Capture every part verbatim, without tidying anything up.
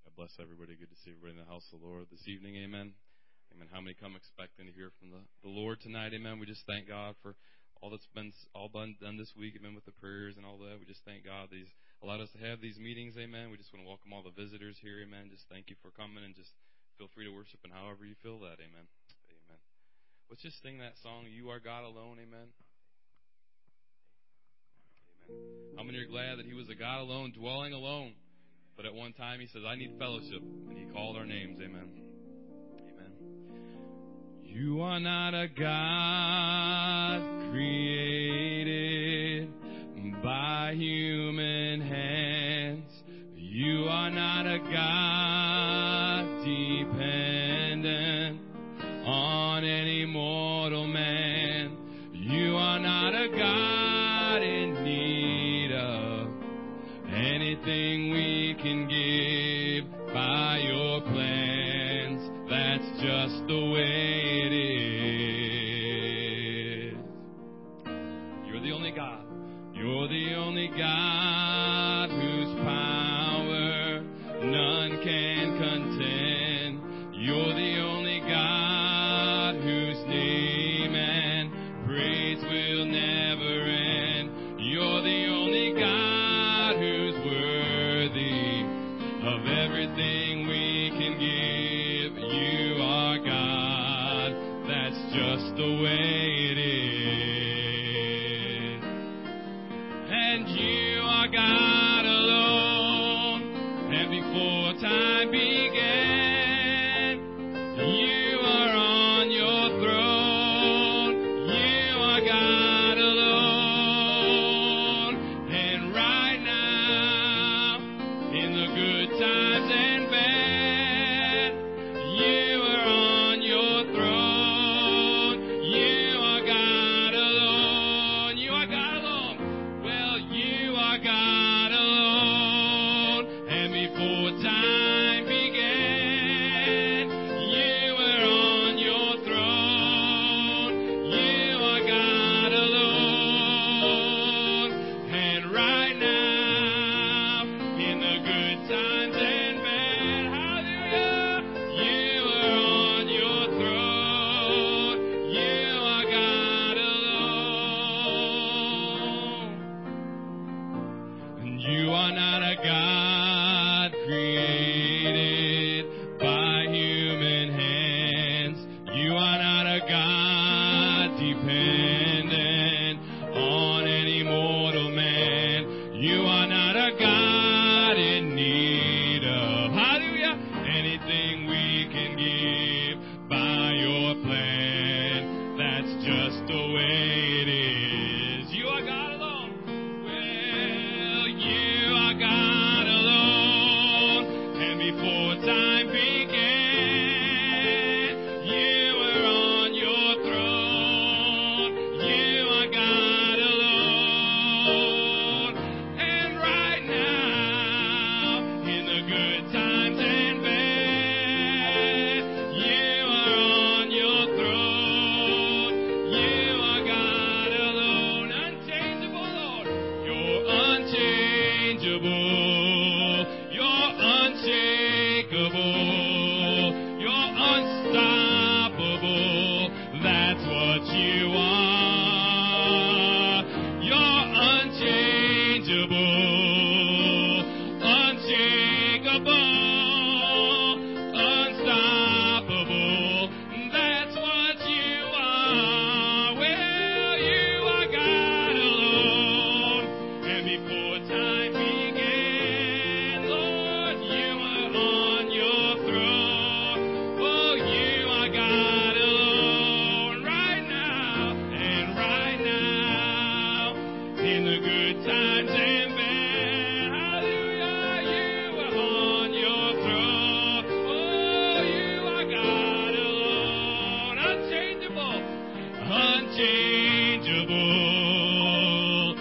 God bless everybody. Good to see everybody in the house of the Lord this evening. Amen. Amen. How many come expecting to hear from the, the Lord tonight? Amen. We just thank God for all that's been all done, done this week. Amen. With the prayers and all that. We just thank God that He's allowed us to have these meetings. Amen. We just want to welcome all the visitors here. Amen. Just thank you for coming, and just feel free to worship in however you feel that. Amen. Amen. Let's just sing that song, You Are God Alone. Amen. Amen. How many are glad that He was a God alone, dwelling alone? But at one time He says, I need fellowship. And He called our names. Amen. Amen. You are not a God created by human hands. You are not a God dependent on any mortal man. You are not a God in need of anything we can give by your plans. That's just the way it is. You're the only God. You're the only God whose power none can contend. You're the only God whose name and praise will never end. You're the only God who's worthy of everything we can give. You are God. That's just the way it is. And you are God alone. And before time began, you are on your throne. You are God alone. And right now, in the good times and bad, you are on your throne. You are God alone. You are God alone. Well, you are God alone. And before time began, you were on your throne. You are God alone. And right now, in the good times and bad, hallelujah, you are on your throne. You are God alone. And you are not a God created by human hands. You are not a God dependent on any mortal man. You are not a God in need of, hallelujah, anything we can give by your plan. That's just the way it is. You are God alone. Well, you are God alone. And before time began, you were on your throne. You are God alone. And right now, in the good times and bad, you are on your throne. You are God alone. Unchangeable, Lord. You're unchangeable. You're unshakable. You're unstoppable. That's what you are. You're unchangeable, unshakable, unstoppable. That's what you are. Well, you are God alone. And before time began, Lord, you are on your throne. Oh, you are God alone right now, and right now, in the good times and bad, hallelujah, you are on your throne. Oh, you are God alone, unchangeable, unchangeable,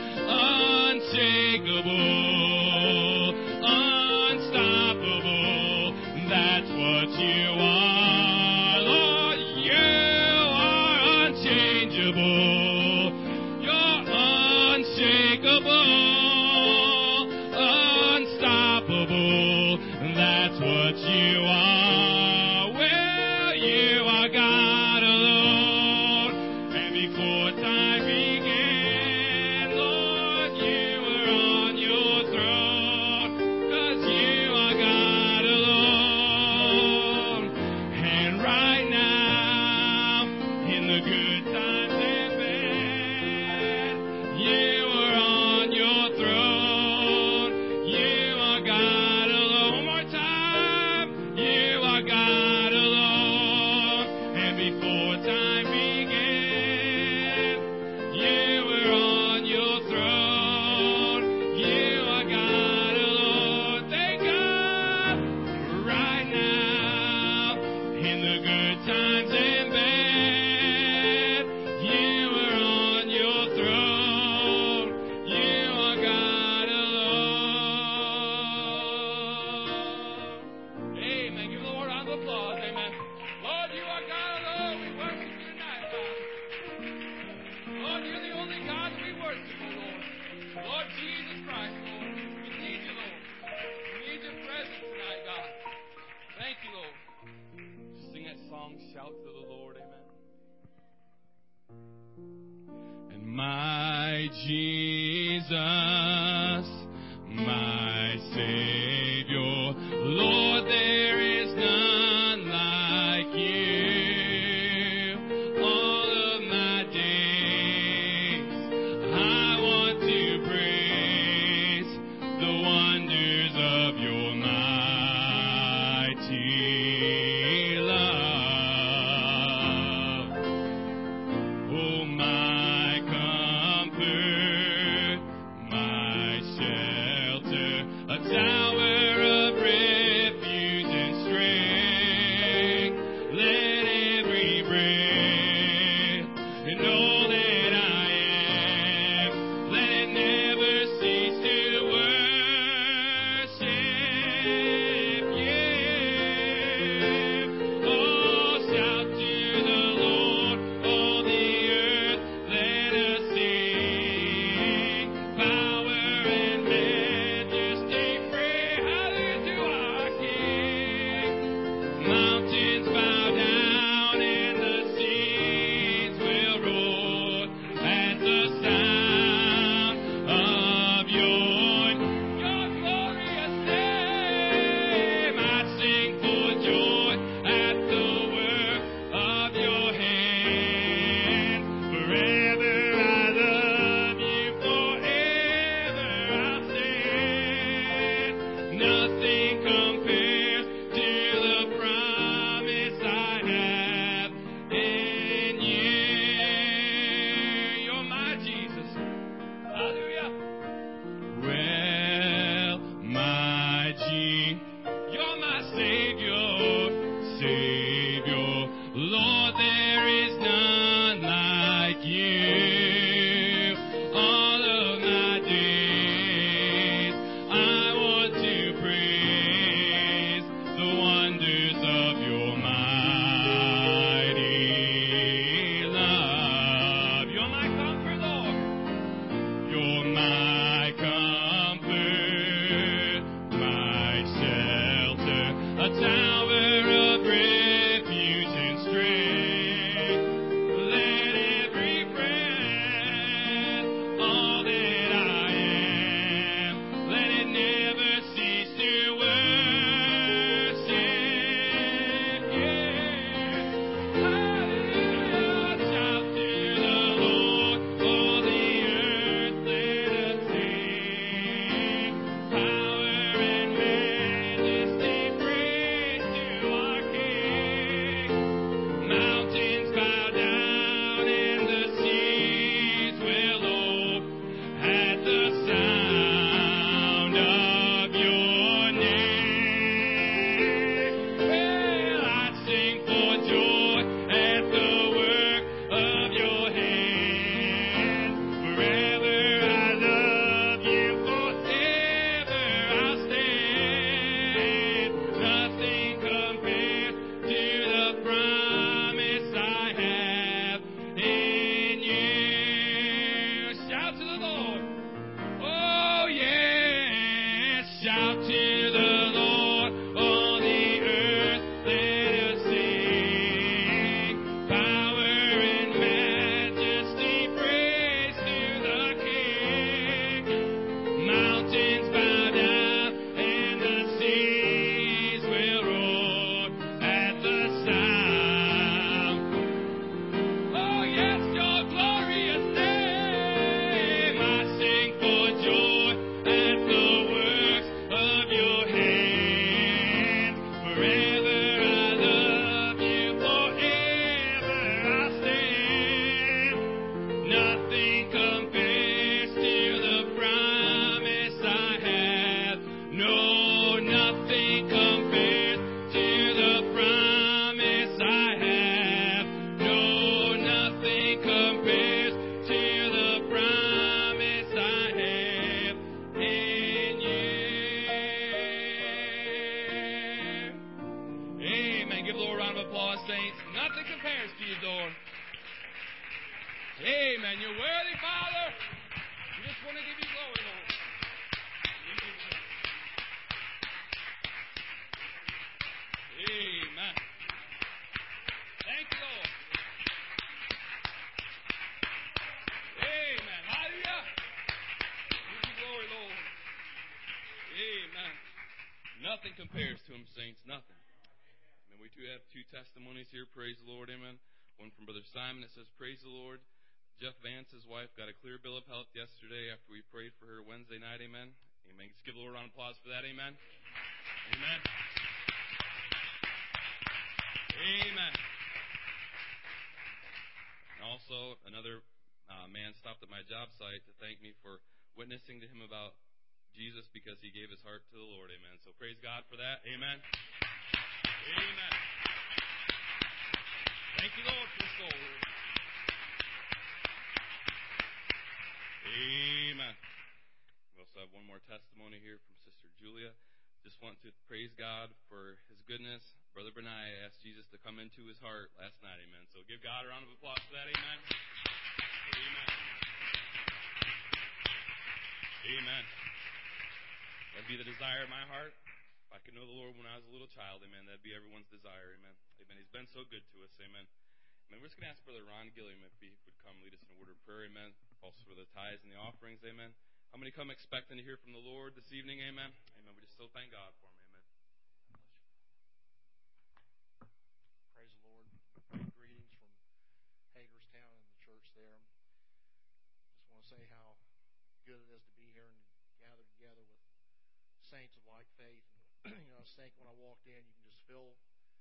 unshakable, unstoppable. That's what you are, Lord. You are unchangeable. You're unshakable, unstoppable. That's what Shout to the Lord, amen. And my Jesus, my Savior, Lord, there is none like you. All of my days, I want to praise the wonders of your mighty love. Oh, my comfort, my shelter, a tower of refuge and strength. Let every breath and all that I am, let it never cease to worship you. Oh, shout to the Lord, all the earth, let us sing. Power and majesty, praise, hallelujah to our King. Mountains bow down and the seas will roar at the sound of your, your glorious name. I sing for joy at the work of your hands. Forever I love you, forever I'll stand. Nothing compares to the promise I have in you. You're my Jesus. Hallelujah. Well, my Jesus, you're my Savior, Savior. Lord, there is none like you. All of my days, I want to praise the wonders of your mighty love. You're my comfort, Lord. You're my comfort, my shelter, a tower of refuge and strength. Let every breath, all that I am, let it never cease to worship you. Hallelujah, shout to the Lord, all the earth, let us sing. Power and majesty, praise to our King. Mountains bow down and the seas will ope at the sound of your name. Well, I sing for joy at the work of your hands. Forever I love you, forever I'll stand. Nothing compares to the promise I have in you. Shout to the Lord. Oh, yes. Shout to the Lord, all the earth, let us sing. Power and majesty, praise to the King. Mountains bow down and the seas will roar at the sound. Oh, yes, your glorious name. I sing for joy at the works of your hands. Forever I love you, forever I'll stand. Nothing compares to the promise I have. No, nothing compares to the promise I have. No, nothing compares to the promise I have in you. Amen. Give the Lord a round of applause, saints. Nothing compares to you, Lord. Amen. You're worthy, Father. We just want to give you glory, Lord. Amen. Thank compares to him, saints. Nothing. Amen. We do have two testimonies here. Praise the Lord. Amen. One from Brother Simon that says, praise the Lord. Jeff Vance's wife got a clear bill of health yesterday after we prayed for her Wednesday night. Amen. Amen. Let's give the Lord a round of applause for that. Amen. Amen. Amen. And also, another uh, man stopped at my job site to thank me for witnessing to him about Jesus because he gave his heart to the Lord. Amen. So praise God for that. Amen. Amen. Thank you, Lord, for the soul. Amen. We also have one more testimony here from Sister Julia. Just want to praise God for his goodness. Brother Benai asked Jesus to come into his heart last night. Amen. So give God a round of applause for that. Amen. Amen. Amen. That'd be the desire of my heart. If I could know the Lord when I was a little child, amen, that'd be everyone's desire. Amen. Amen. He's been so good to us. Amen. Amen. We're just going to ask Brother Ron Gilliam if he would come lead us in a word of prayer. Amen. Also for the tithes and the offerings. Amen. How many come expecting to hear from the Lord this evening? Amen. Amen. We just so thank God for him. Amen. Praise the Lord. Greetings from Hagerstown and the church there. Just want to say how good it is to be here and gather together with saints of like faith. And, you know, I was thinking when I walked in, you can just feel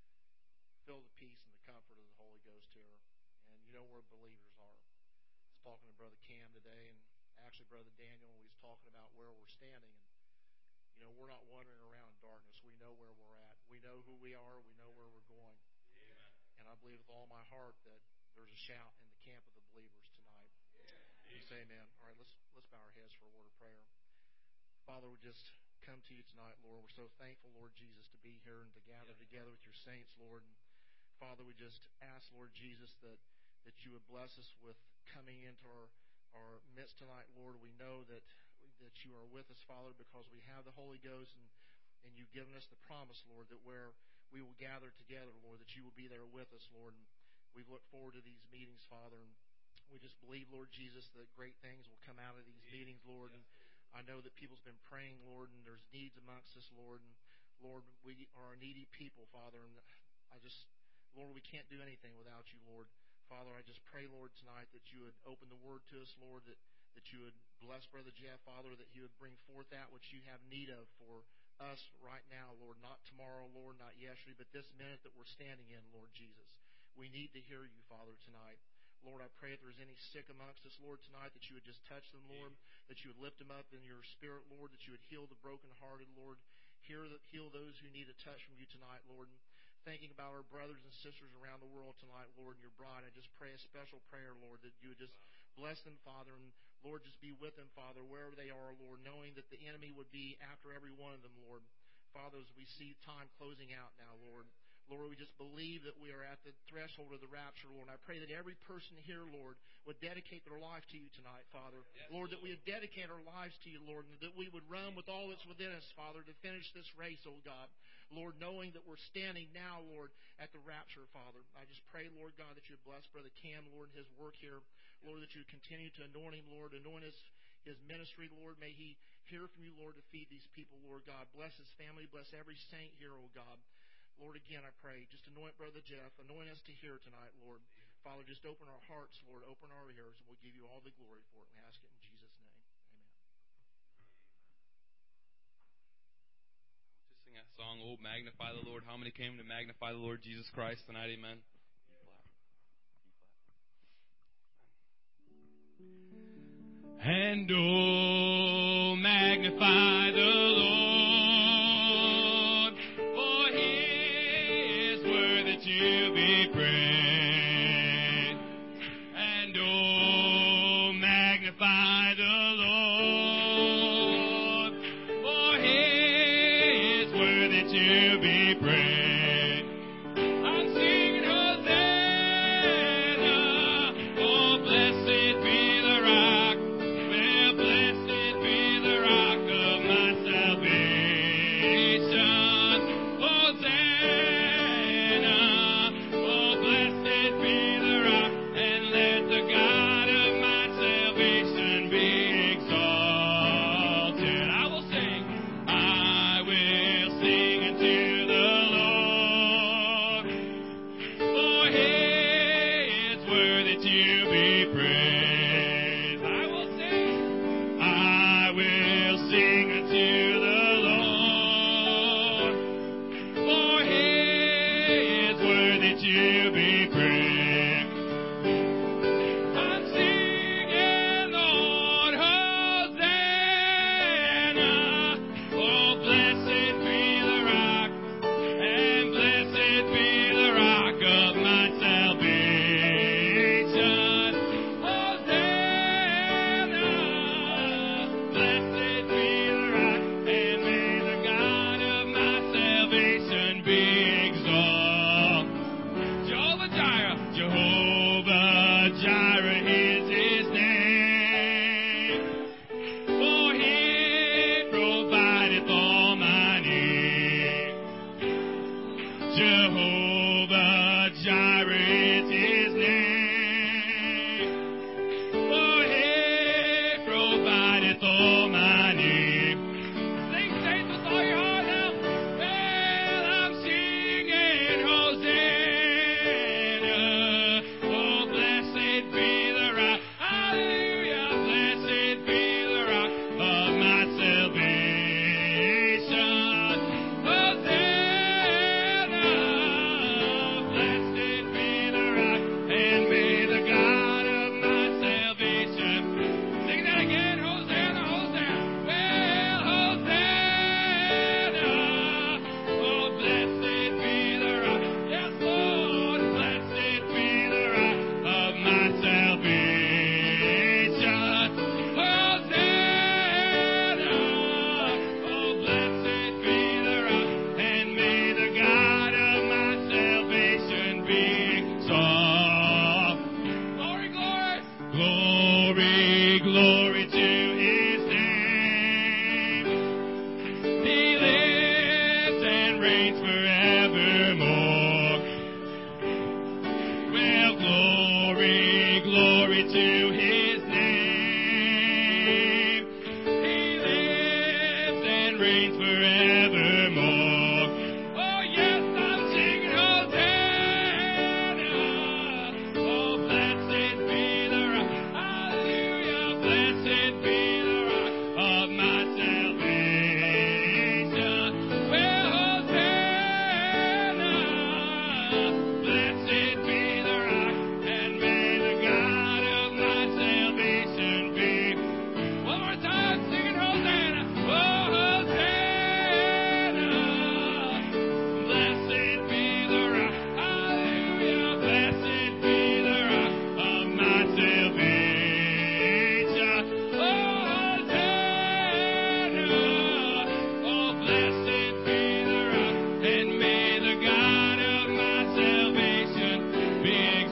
feel the peace and the comfort of the Holy Ghost here. And you know where believers are. I was talking to Brother Cam today, and actually Brother Daniel, we was talking about where we're standing. And, you know, we're not wandering around in darkness. We know where we're at. We know who we are. We know where we're going. Amen. And I believe with all my heart that there's a shout in the camp of the believers tonight. Yeah. You say amen. All right, let's let's bow our heads for a word of prayer. Father, we just come to you tonight, Lord. We're so thankful, Lord Jesus, to be here and to gather yeah. together with your saints, Lord. And Father, we just ask, Lord Jesus, that, that you would bless us with coming into our, our midst tonight, Lord. We know that that you are with us, Father, because we have the Holy Ghost, and, and you've given us the promise, Lord, that where we will gather together, Lord, that you will be there with us, Lord. And we've looked forward to these meetings, Father, and we just believe, Lord Jesus, that great things will come out of these meetings, Lord. And I know that people's been praying, Lord, and there's needs amongst us, Lord. And Lord, we are a needy people, Father, and I just, Lord, we can't do anything without you, Lord. Father, I just pray, Lord, tonight that you would open the word to us, Lord, that, that you would bless Brother Jeff, Father, that he would bring forth that which you have need of for us right now, Lord, not tomorrow, Lord, not yesterday, but this minute that we're standing in, Lord Jesus. We need to hear you, Father, tonight. Lord, I pray if there's any sick amongst us, Lord, tonight, that you would just touch them, Lord, that you would lift them up in your spirit, Lord, that you would heal the brokenhearted, Lord. Heal, heal those who need a touch from you tonight, Lord. And thinking about our brothers and sisters around the world tonight, Lord, and your bride, I just pray a special prayer, Lord, that you would just bless them, Father, and Lord, just be with them, Father, wherever they are, Lord, knowing that the enemy would be after every one of them, Lord. Father, as we see time closing out now, Lord, Lord, we just believe that we are at the threshold of the rapture, Lord. And I pray that every person here, Lord, would dedicate their life to you tonight, Father. Yes, Lord, that we would dedicate our lives to you, Lord, and that we would run with all that's within us, Father, to finish this race, oh God. Lord, knowing that we're standing now, Lord, at the rapture, Father. I just pray, Lord God, that you would bless Brother Cam, Lord, and his work here. Lord, that you would continue to anoint him, Lord, anoint his his ministry, Lord. May he hear from you, Lord, to feed these people, Lord God. Bless his family. Bless every saint here, oh God. Lord, again, I pray, just anoint Brother Jeff. Anoint us to hear tonight, Lord. Father, just open our hearts, Lord. Open our ears, and we'll give you all the glory for it. We ask it in Jesus' name. Amen. Just sing that song, Oh, Magnify the Lord. How many came to magnify the Lord Jesus Christ tonight? Amen. And oh, magnify the Lord, for He is worthy to be praised. And oh, magnify the Lord, for He is worthy to be praised. I'm singing Hosanna, oh, blessed be the rock. Sing unto to be praised. I'm singing, Lord, Hosanna. Oh, blessed be the rock, and blessed be the rock of my salvation. Hosanna, blessed be the rock, and may the God of my salvation be exalted. Jehovah Jireh, Jehovah Jireh is his name. For he provideth all my needs. Jehovah Jireh is his name. For he provideth all my needs. Sing, saints, with all your heart now. Well, I'm singing Hosanna. Oh, blessed be the rock. Hallelujah. Blessed be the rock of my salvation. Hosanna. Blessed be the rock, and may the God of my salvation. Sing that again. Hosanna, Hosanna. Well, Hosanna. Oh, blessed be the rock. Yes, Lord. Blessed be the rock of my salvation. Hosanna. Oh, blessed be the rock, and may the God of my salvation be exalted. Glory, glory. Glory, glory to his name. He lives and reigns forevermore. Well, glory, glory to his name. He lives and reigns forevermore. Oh, yes, I'm singing Hosanna. Oh, blessed be the rock. Hallelujah. Blessed be the rock of my salvation. Well, Hosanna. Blessed be the rock, and may the God of my salvation be. One more time, singing Hosanna. Oh, Hosanna. Blessed be the rock. Hallelujah. Blessed be the rock of my salvation. Oh, Hosanna. Oh, blessed be the rock, and may the God of my salvation be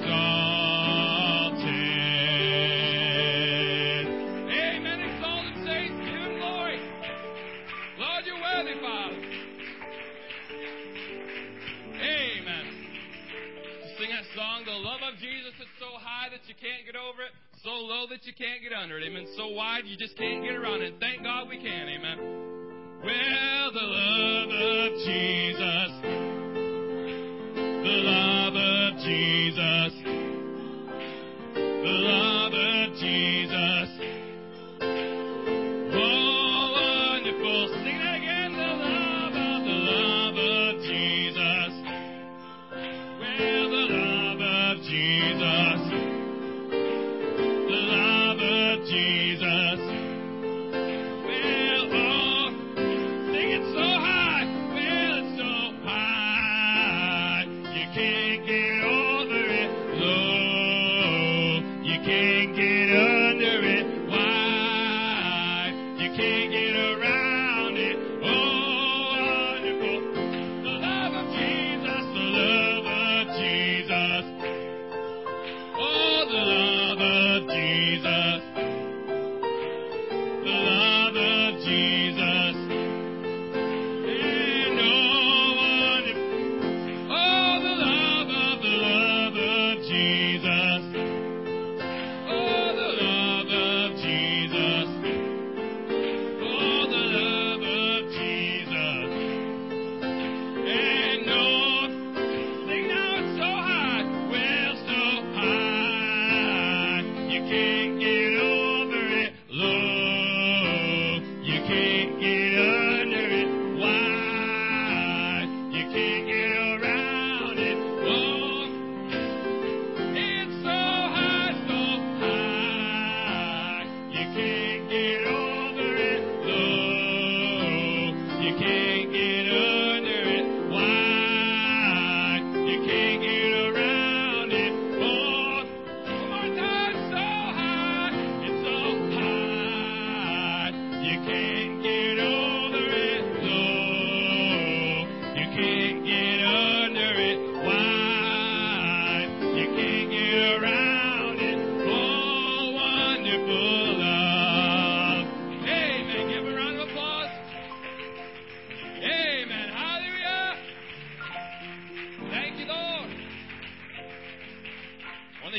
exalted. Amen. Exalted saints, give him glory. Lord, you're worthy, Father. Amen. To sing that song, the love of Jesus is so high that you can't get over it, so low that you can't get under it. Amen. So wide you just can't get around it. Thank God we can. Amen. Well, the love of Jesus, the love of Jesus, the love of Jesus. Oh, wonderful. Sing that again. The love of, the love of Jesus. Well, the love of Jesus. The love of Jesus. Well, oh, sing it so high. Well, it's so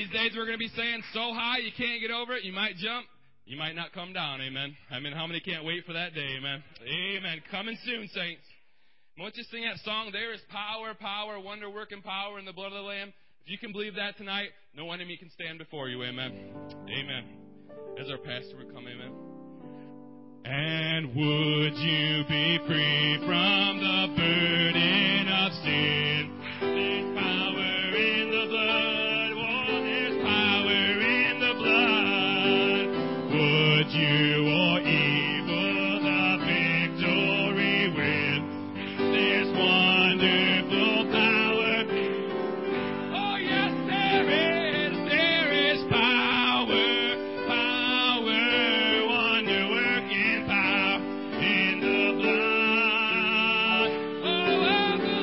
these days we're going to be saying so high you can't get over it. You might jump. You might not come down. Amen. I mean, how many can't wait for that day? Amen. Amen. Coming soon, saints. Won't you sing that song? There is power, power, wonder-working power in the blood of the Lamb. If you can believe that tonight, no enemy can stand before you. Amen. Amen. As our pastor would come, amen. And would you be free from the burden of sin? There's power in the blood. Oh, there's power in the blood. Would you or evil the victory win? There's wonderful power. Oh, yes, there is. There is power. Power. Wonder-working power in the blood. Oh, of the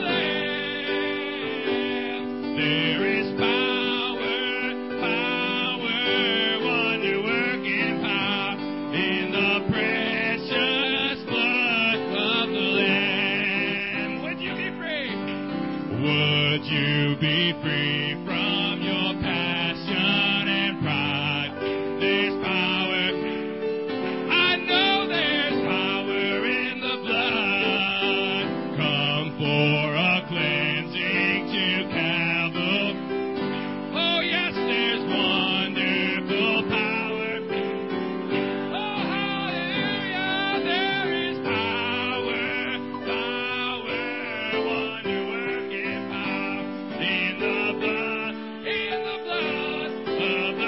Lamb. There is power. Power. Wonder-working power in the precious blood of the Lamb. Would you be free? Would you be free from your passion and pride? There's power. I know there's power in the blood. Come for a cleansing to Calvary. Oh, yes, there's wonderful power. Oh, hallelujah, there is power, power, wonder-working power in the blood, in the blood of the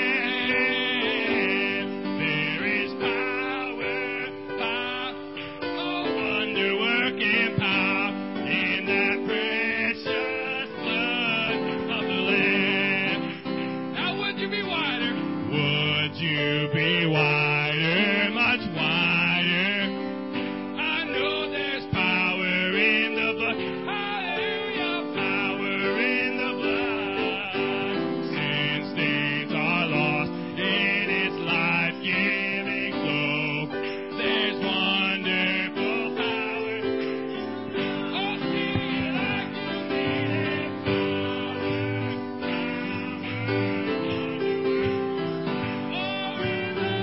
Lamb. There is power, power, oh, wonder-working power in that precious blood of the Lamb. Now, would you be wider? Would you be wider, much wider? I know there's power in the blood. Hallelujah, power in the blood. Sin stains are lost in its life-giving flow. There's wonderful power. Oh, see it like you need it. Power, power, oh, in the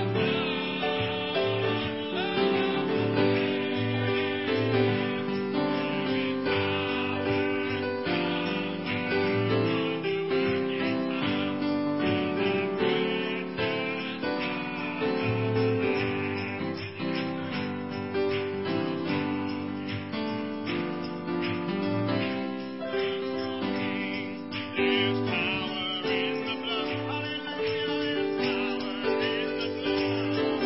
There's power in the blood. Hallelujah, there's power in the blood.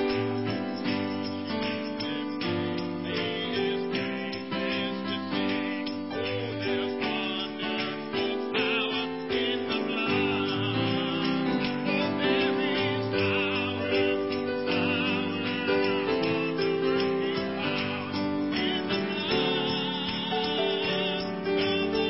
He is greatness to sing. Oh, there's wonderful power in the blood. Oh, there is power, power, wonder-working power in the blood of the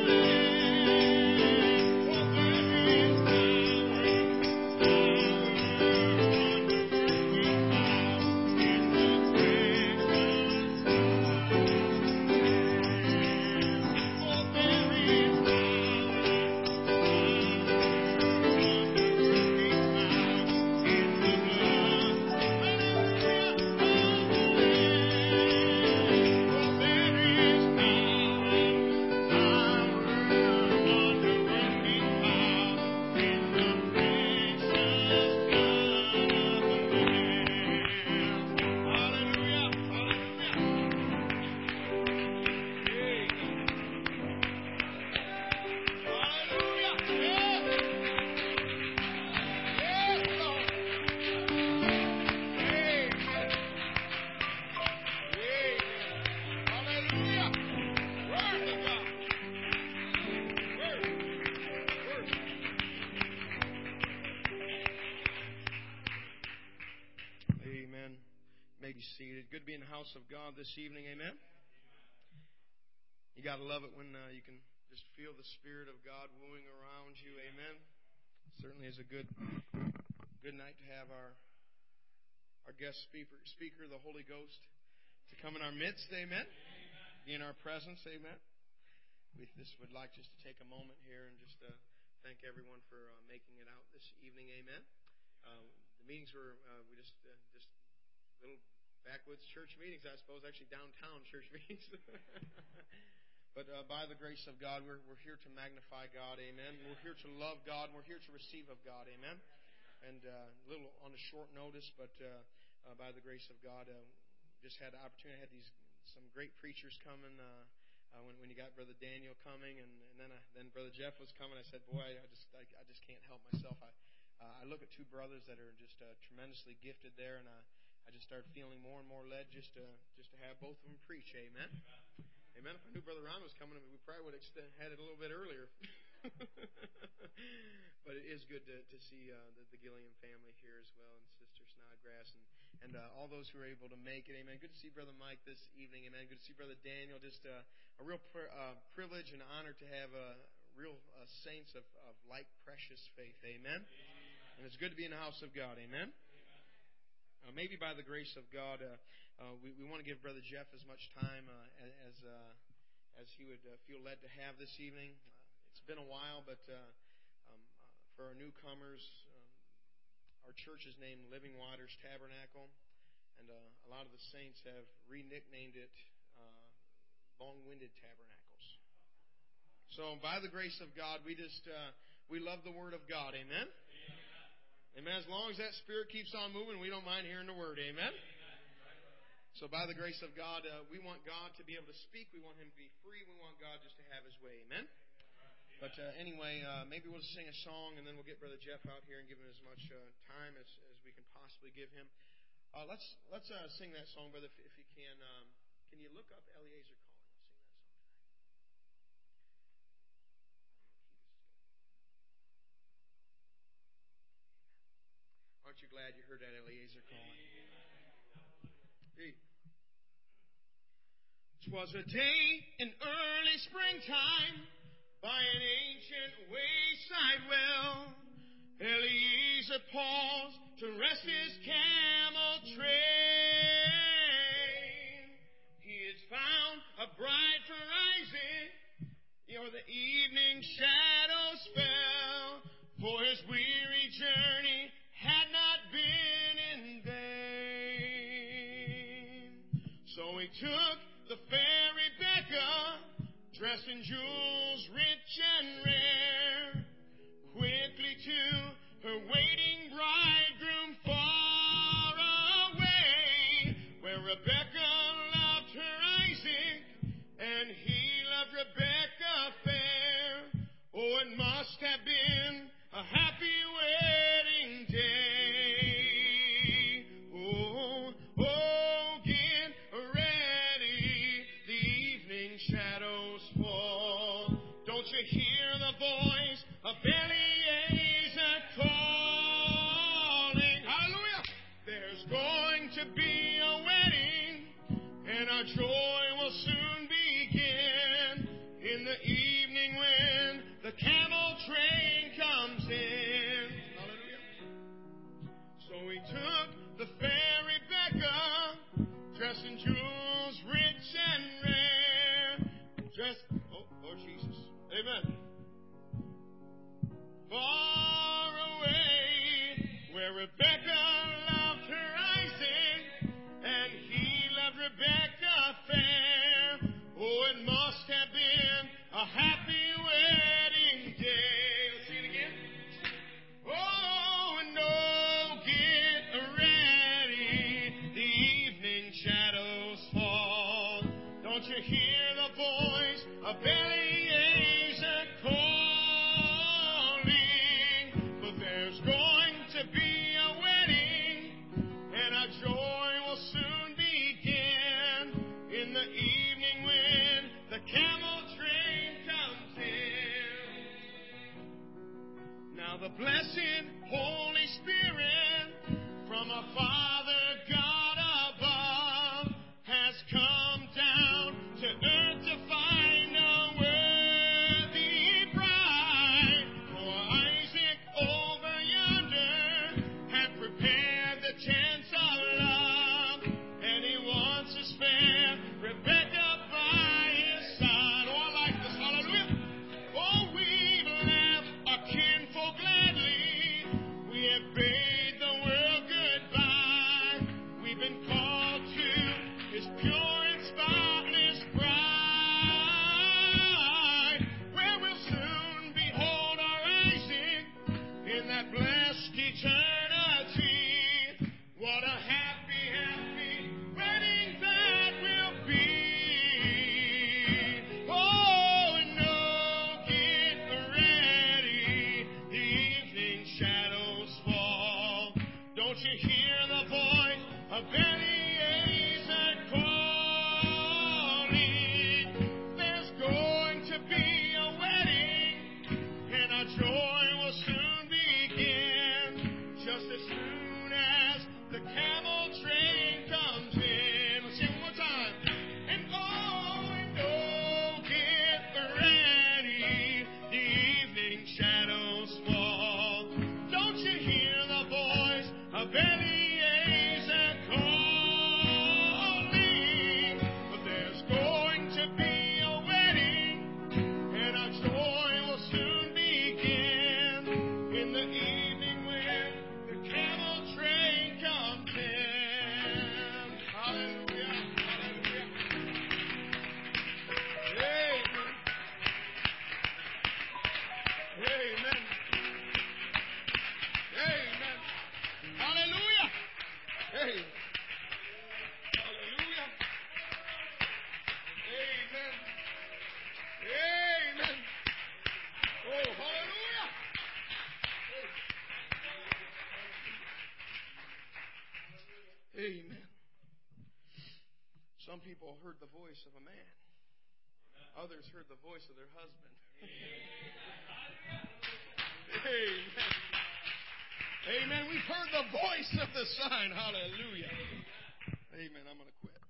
Amen. You may be seated. Good to be in the house of God this evening. Amen. You got to love it when uh, you can just feel the Spirit of God wooing around you. Amen. Certainly is a good good night to have our our guest speaker, speaker, the Holy Ghost, to come in our midst. Amen. Be in our presence. Amen. We just would like just to take a moment here and just uh, thank everyone for uh, making it out this evening. Amen. Uh, the meetings were uh, we just uh, just little backwoods church meetings, I suppose. Actually, downtown church meetings. But uh, by the grace of God, we're we're here to magnify God. Amen. We're here to love God. And we're here to receive of God. Amen. And uh, a little on a short notice, but uh, uh, by the grace of God, uh, just had the opportunity. I had these some great preachers coming. Uh, Uh, when, when you got Brother Daniel coming, and, and then I, then Brother Jeff was coming, I said, "Boy, I just I, I just can't help myself." I uh, I look at two brothers that are just uh, tremendously gifted there, and I, I just started feeling more and more led just to just to have both of them preach. Amen. Amen. Amen. If I knew Brother Ron was coming, we probably would have extend, had it a little bit earlier. But it is good to, to see uh, the, the Gilliam family here as well, and Sister Snodgrass, and, and uh, all those who are able to make it. Amen. Good to see Brother Mike this evening. Amen. Good to see Brother Daniel. Just uh, a real pr- uh, privilege and honor to have uh, real uh, saints of, of like precious faith. Amen. Amen. And it's good to be in the house of God. Amen. Uh, maybe by the grace of God, uh, uh, we, we want to give Brother Jeff as much time uh, as uh, as he would uh, feel led to have this evening. Uh, it's been a while, but uh, um, uh, for our newcomers, um, our church is named Living Waters Tabernacle, and uh, a lot of the saints have re-nicknamed it uh, Long-Winded Tabernacles. So by the grace of God, we just uh, we love the Word of God. Amen. Amen. As long as that Spirit keeps on moving, we don't mind hearing the Word. Amen. So by the grace of God, uh, we want God to be able to speak. We want Him to be free. We want God just to have His way. Amen. But uh, anyway, uh, maybe we'll sing a song, and then we'll get Brother Jeff out here and give him as much uh, time as, as we can possibly give him. Uh, let's let's uh, sing that song, brother, if, if you can. Um, can you look up Eliezer Calling? Let's sing that song tonight. Aren't you glad you heard that Eliezer calling? Hey. 'Twas a day in early springtime by an ancient wayside well. Eliezer paused to rest his camel train. He had found a bride for Isaac, ere the evening shadows fell, for his weary journey had not been in vain. So he took the fair Rebecca, dressed in jewels rich and rare, quickly to her waiting bridegroom far away, where Rebecca loved her Isaac, and he loved Rebecca fair. Oh, it must have been a happy wedding day. Oh, oh, get ready, the evening shadows fall. Don't you hear the voice of Eliezer calling? Hallelujah! There's going to be a wedding, and our joy will soon begin. In the evening when the camel train comes in. Hallelujah. So he took the fair Rebecca, dressed in jewels rich and rare. Just, oh, Lord Jesus. Amen. Far away, where Rebecca loved her Isaac, and he loved Rebecca fair. Oh, it must have been a happy wedding day. Let's see it again. Oh, and oh, get ready, the evening shadows fall. Don't you hear the voice of Eliezer calling? But there's going to be a wedding, and our joy will soon begin. In the evening when the camel train comes in. Now the blessed Holy Spirit from a Father God above has come down to earth to find a worthy bride. For Isaac over yonder had prepared the tents of love, and he wants to spare Rebecca by his side. Oh, I like this. Hallelujah. Oh, we've left our Some people heard the voice of a man. Others heard the voice of their husband. Amen. Amen. We've heard the voice of the Son. Hallelujah. Amen. I'm going to quit.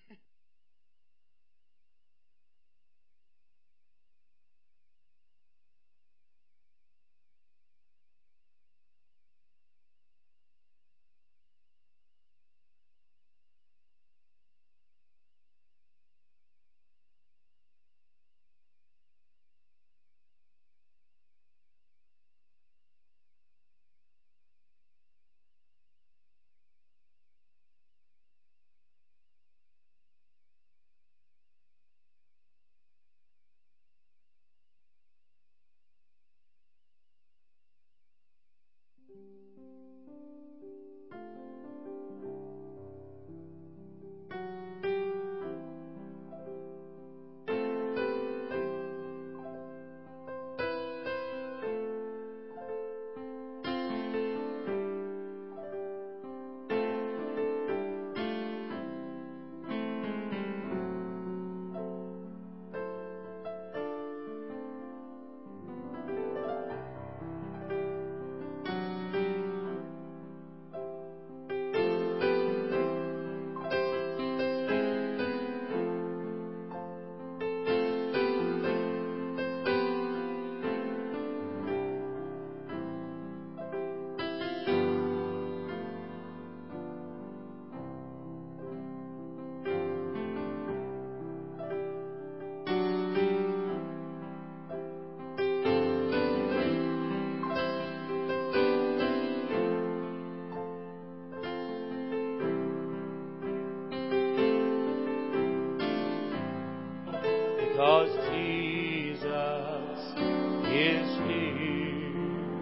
Because Jesus is here.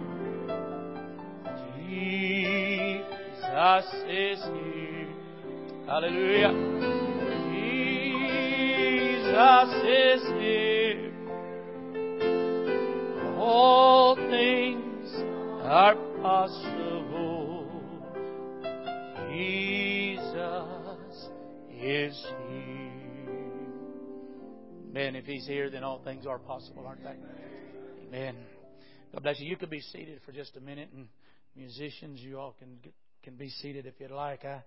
Jesus is here. Hallelujah. Jesus is here. All things are possible. Jesus is here. Amen. If He's here, then all things are possible, aren't they? Amen. God bless you. You could be seated for just a minute, and musicians, you all can can be seated if you'd like. I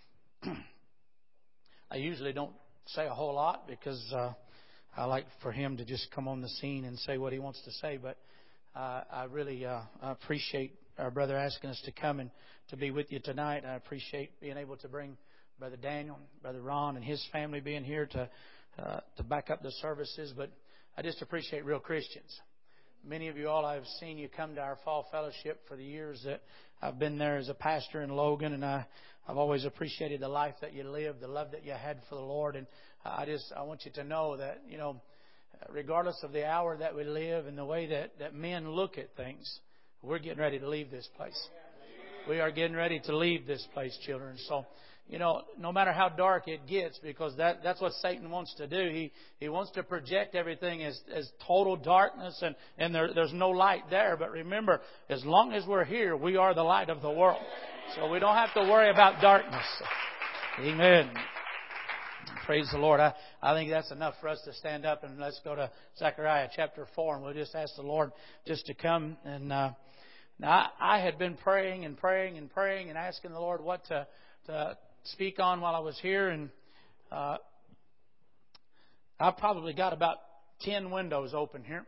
I usually don't say a whole lot because uh, I like for him to just come on the scene and say what he wants to say. But uh, I really uh, I appreciate our brother asking us to come and to be with you tonight. I appreciate being able to bring Brother Daniel, Brother Ron, and his family being here to. Uh, to back up the services, but I just appreciate real Christians. Many of you all, I've seen you come to our fall fellowship for the years that I've been there as a pastor in Logan, and I, I've always appreciated the life that you lived, the love that you had for the Lord, and I just I want you to know that, you know, regardless of the hour that we live and the way that, that men look at things, we're getting ready to leave this place. We are getting ready to leave this place, children. So, you know, no matter how dark it gets, because that, that's what Satan wants to do. He he wants to project everything as, as total darkness, and, and there, there's no light there. But remember, as long as we're here, we are the light of the world. So we don't have to worry about darkness. Amen. Praise the Lord. I, I think that's enough for us to stand up, and let's go to Zechariah chapter four, and we'll just ask the Lord just to come. And uh, now I, I had been praying and praying and praying and asking the Lord what to... to speak on while I was here, and uh, I've probably got about ten windows open here.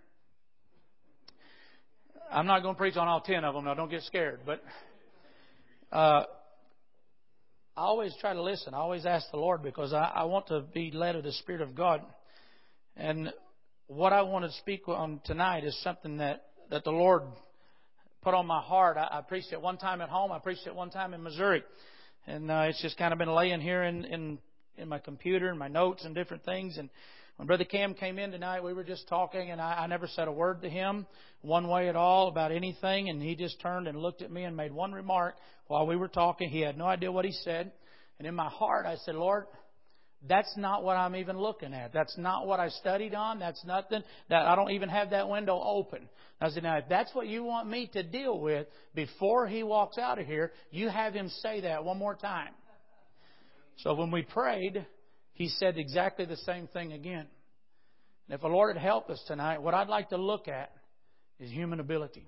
I'm not going to preach on all ten of them. Now, don't get scared. But uh, I always try to listen. I always ask the Lord because I, I want to be led of the Spirit of God. And what I want to speak on tonight is something that, that the Lord put on my heart. I, I preached it one time at home. I preached it one time in Missouri. And uh, it's just kind of been laying here in, in, in my computer and my notes and different things. And when Brother Cam came in tonight, we were just talking, and I, I never said a word to him one way at all about anything. And he just turned and looked at me and made one remark while we were talking. He had no idea what he said. And in my heart, I said, Lord, that's not what I'm even looking at. That's not what I studied on. That's nothing. That I don't even have that window open. I said, now, if that's what you want me to deal with before he walks out of here, you have him say that one more time. So when we prayed, He said exactly the same thing again. And if the Lord had helped us tonight, what I'd like to look at is human ability.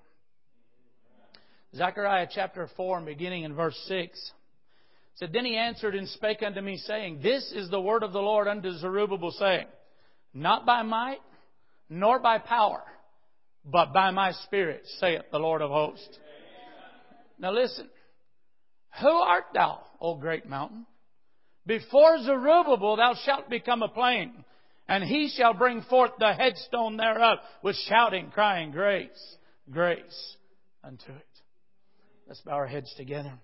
Zechariah chapter four, and beginning in verse six, said, Then he answered and spake unto me, saying, This is the word of the Lord unto Zerubbabel, saying, Not by might, nor by power, but by my Spirit, saith the Lord of hosts. Now listen. Who art thou, O great mountain? Before Zerubbabel thou shalt become a plain, and he shall bring forth the headstone thereof with shouting, crying, Grace, grace unto it. Let's bow our heads together.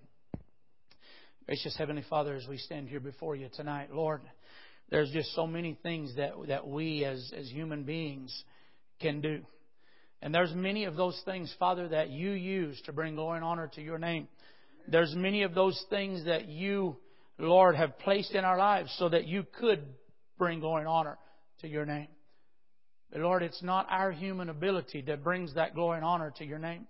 Gracious Heavenly Father, as we stand here before you tonight, Lord, there's just so many things that, that we as, as human beings can do. And there's many of those things, Father, that you use to bring glory and honor to your name. There's many of those things that you, Lord, have placed in our lives so that you could bring glory and honor to your name. But Lord, it's not our human ability that brings that glory and honor to your name.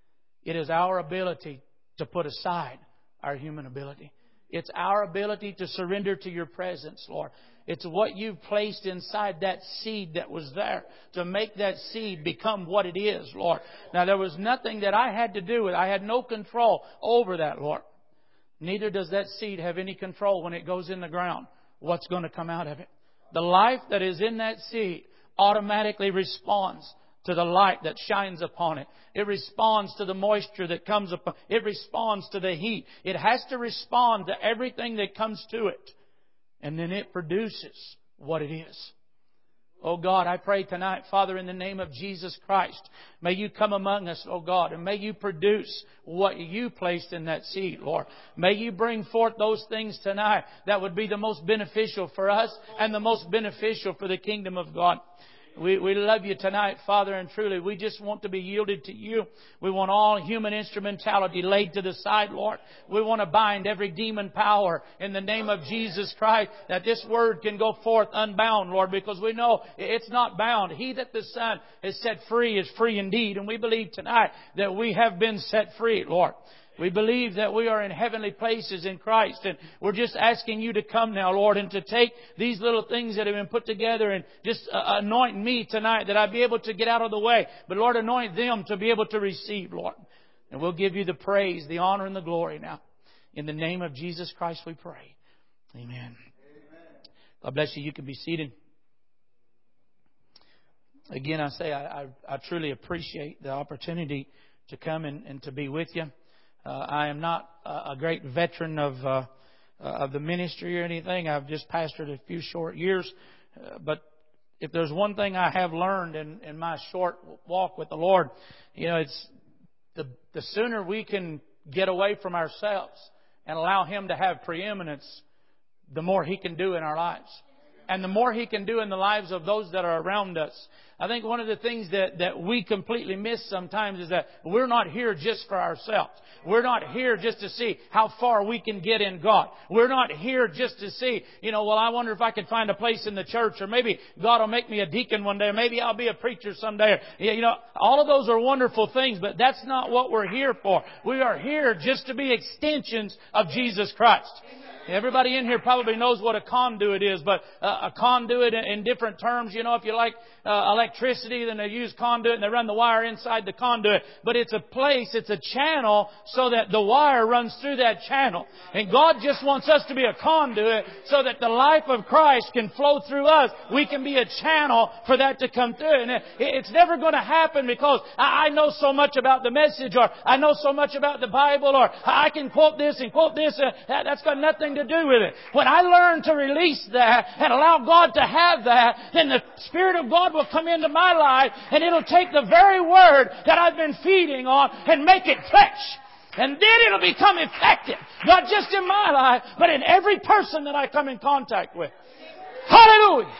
It is our ability to put aside our human ability. It's our ability to surrender to your presence, Lord. It's what you've placed inside that seed that was there to make that seed become what it is, Lord. Now, there was nothing that I had to do with it. I had no control over that, Lord. Neither does that seed have any control when it goes in the ground, what's going to come out of it. The life that is in that seed automatically responds to the light that shines upon it. It responds to the moisture that comes upon it. It responds to the heat. It has to respond to everything that comes to it. And then it produces what it is. Oh God, I pray tonight, Father, in the name of Jesus Christ, may you come among us, oh God, and may you produce what you placed in that seed, Lord. May you bring forth those things tonight that would be the most beneficial for us and the most beneficial for the kingdom of God. We, we love you tonight, Father, and truly we just want to be yielded to you. We want all human instrumentality laid to the side, Lord. We want to bind every demon power in the name of Jesus Christ, that this word can go forth unbound, Lord, because we know it's not bound. He that the Son has set free is free indeed. And we believe tonight that we have been set free, Lord. We believe that we are in heavenly places in Christ, and we're just asking you to come now, Lord, and to take these little things that have been put together and just uh, anoint me tonight that I'd be able to get out of the way. But Lord, anoint them to be able to receive, Lord. And we'll give you the praise, the honor, and the glory now. In the name of Jesus Christ we pray. Amen. Amen. God bless you. You can be seated. Again, I say I, I, I truly appreciate the opportunity to come and, and to be with you. Uh, I am not a great veteran of uh, of the ministry or anything. I've just pastored a few short years. Uh, but if there's one thing I have learned in, in my short walk with the Lord, you know, it's the the sooner we can get away from ourselves and allow Him to have preeminence, the more He can do in our lives. And the more He can do in the lives of those that are around us. I think one of the things that, that we completely miss sometimes is that we're not here just for ourselves. We're not here just to see how far we can get in God. We're not here just to see, you know, well, I wonder if I can find a place in the church, or maybe God will make me a deacon one day, or maybe I'll be a preacher someday. You know, all of those are wonderful things, but that's not what we're here for. We are here just to be extensions of Jesus Christ. Everybody in here probably knows what a conduit is, but uh, a conduit in different terms, you know, if you like uh, electricity, then they use conduit and they run the wire inside the conduit. But it's a place, it's a channel so that the wire runs through that channel. And God just wants us to be a conduit so that the life of Christ can flow through us. We can be a channel for that to come through. And it's never going to happen because I know so much about the message, or I know so much about the Bible, or I can quote this and quote this. That's got nothing to do with it. When I learn to release that and allow God to have that, then the Spirit of God will come into my life, and it'll take the very word that I've been feeding on and make it flesh. And then it'll become effective. Not just in my life, but in every person that I come in contact with. Hallelujah!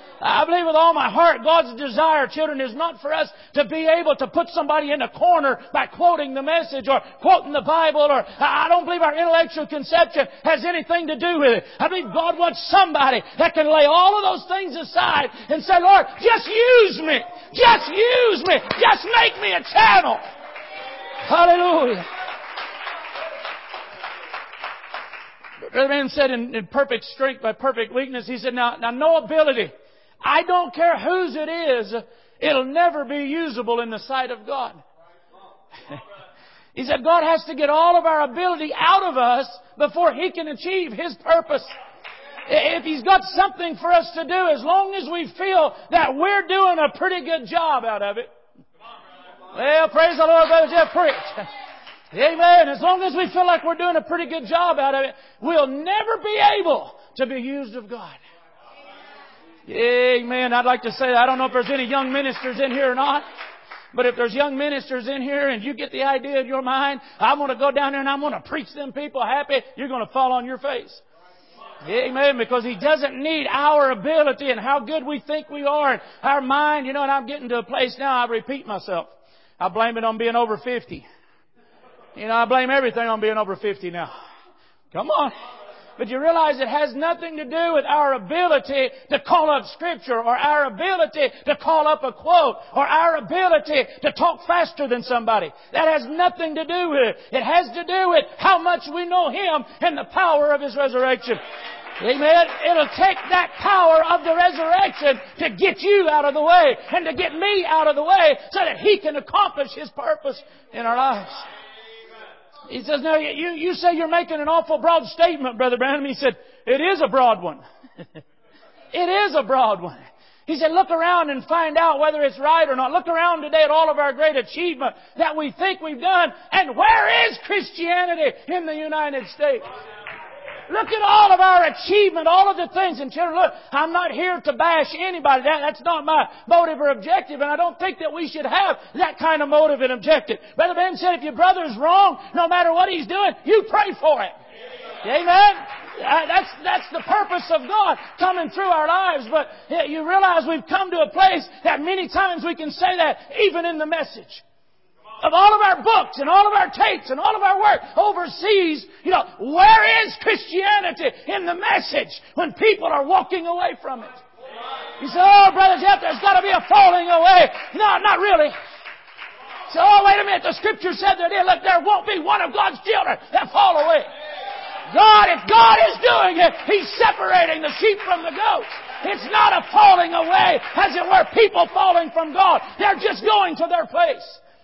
I believe with all my heart, God's desire, children, is not for us to be able to put somebody in a corner by quoting the message or quoting the Bible, or I don't believe our intellectual conception has anything to do with it. I believe God wants somebody that can lay all of those things aside and say, Lord, just use me. Just use me. Just make me a channel. Hallelujah. Brother Branham said in, in perfect strength by perfect weakness, he said, now, now no ability. I don't care whose it is, it'll never be usable in the sight of God. He said God has to get all of our ability out of us before He can achieve His purpose. If He's got something for us to do, as long as we feel that we're doing a pretty good job out of it. Well, praise the Lord, Brother Jeff, preach. Amen. As long as we feel like we're doing a pretty good job out of it, we'll never be able to be used of God. Amen. I'd like to say that. I don't know if there's any young ministers in here or not. But if there's young ministers in here and you get the idea in your mind, I'm going to go down there and I'm going to preach them people happy, you're going to fall on your face. Amen. Because He doesn't need our ability and how good we think we are and our mind. You know, and I'm getting to a place now, I repeat myself. I blame it on being over fifty. You know, I blame everything on being over fifty now. Come on. But you realize it has nothing to do with our ability to call up Scripture or our ability to call up a quote or our ability to talk faster than somebody. That has nothing to do with it. It has to do with how much we know Him and the power of His resurrection. Amen. It'll take that power of the resurrection to get you out of the way and to get me out of the way so that He can accomplish His purpose in our lives. He says, now you, you say you're making an awful broad statement, Brother Branham. He said, it is a broad one. It is a broad one. He said, look around and find out whether it's right or not. Look around today at all of our great achievement that we think we've done. And where is Christianity in the United States? Look at all of our achievement, all of the things. And children, look, I'm not here to bash anybody. That, that's not my motive or objective. And I don't think that we should have that kind of motive and objective. Brother Ben said, if your brother's wrong, no matter what he's doing, you pray for him. Amen? Uh, that's, that's the purpose of God coming through our lives. But you realize we've come to a place that many times we can say that even in the message. Of all of our books and all of our tapes and all of our work overseas, you know, where is Christianity in the message when people are walking away from it? You say, oh, Brother Jeff, there's got to be a falling away. No, not really. So, oh, wait a minute, the Scripture said that, look, there won't be one of God's children that fall away. God, if God is doing it, He's separating the sheep from the goats. It's not a falling away, as it were, people falling from God. They're just going to their place.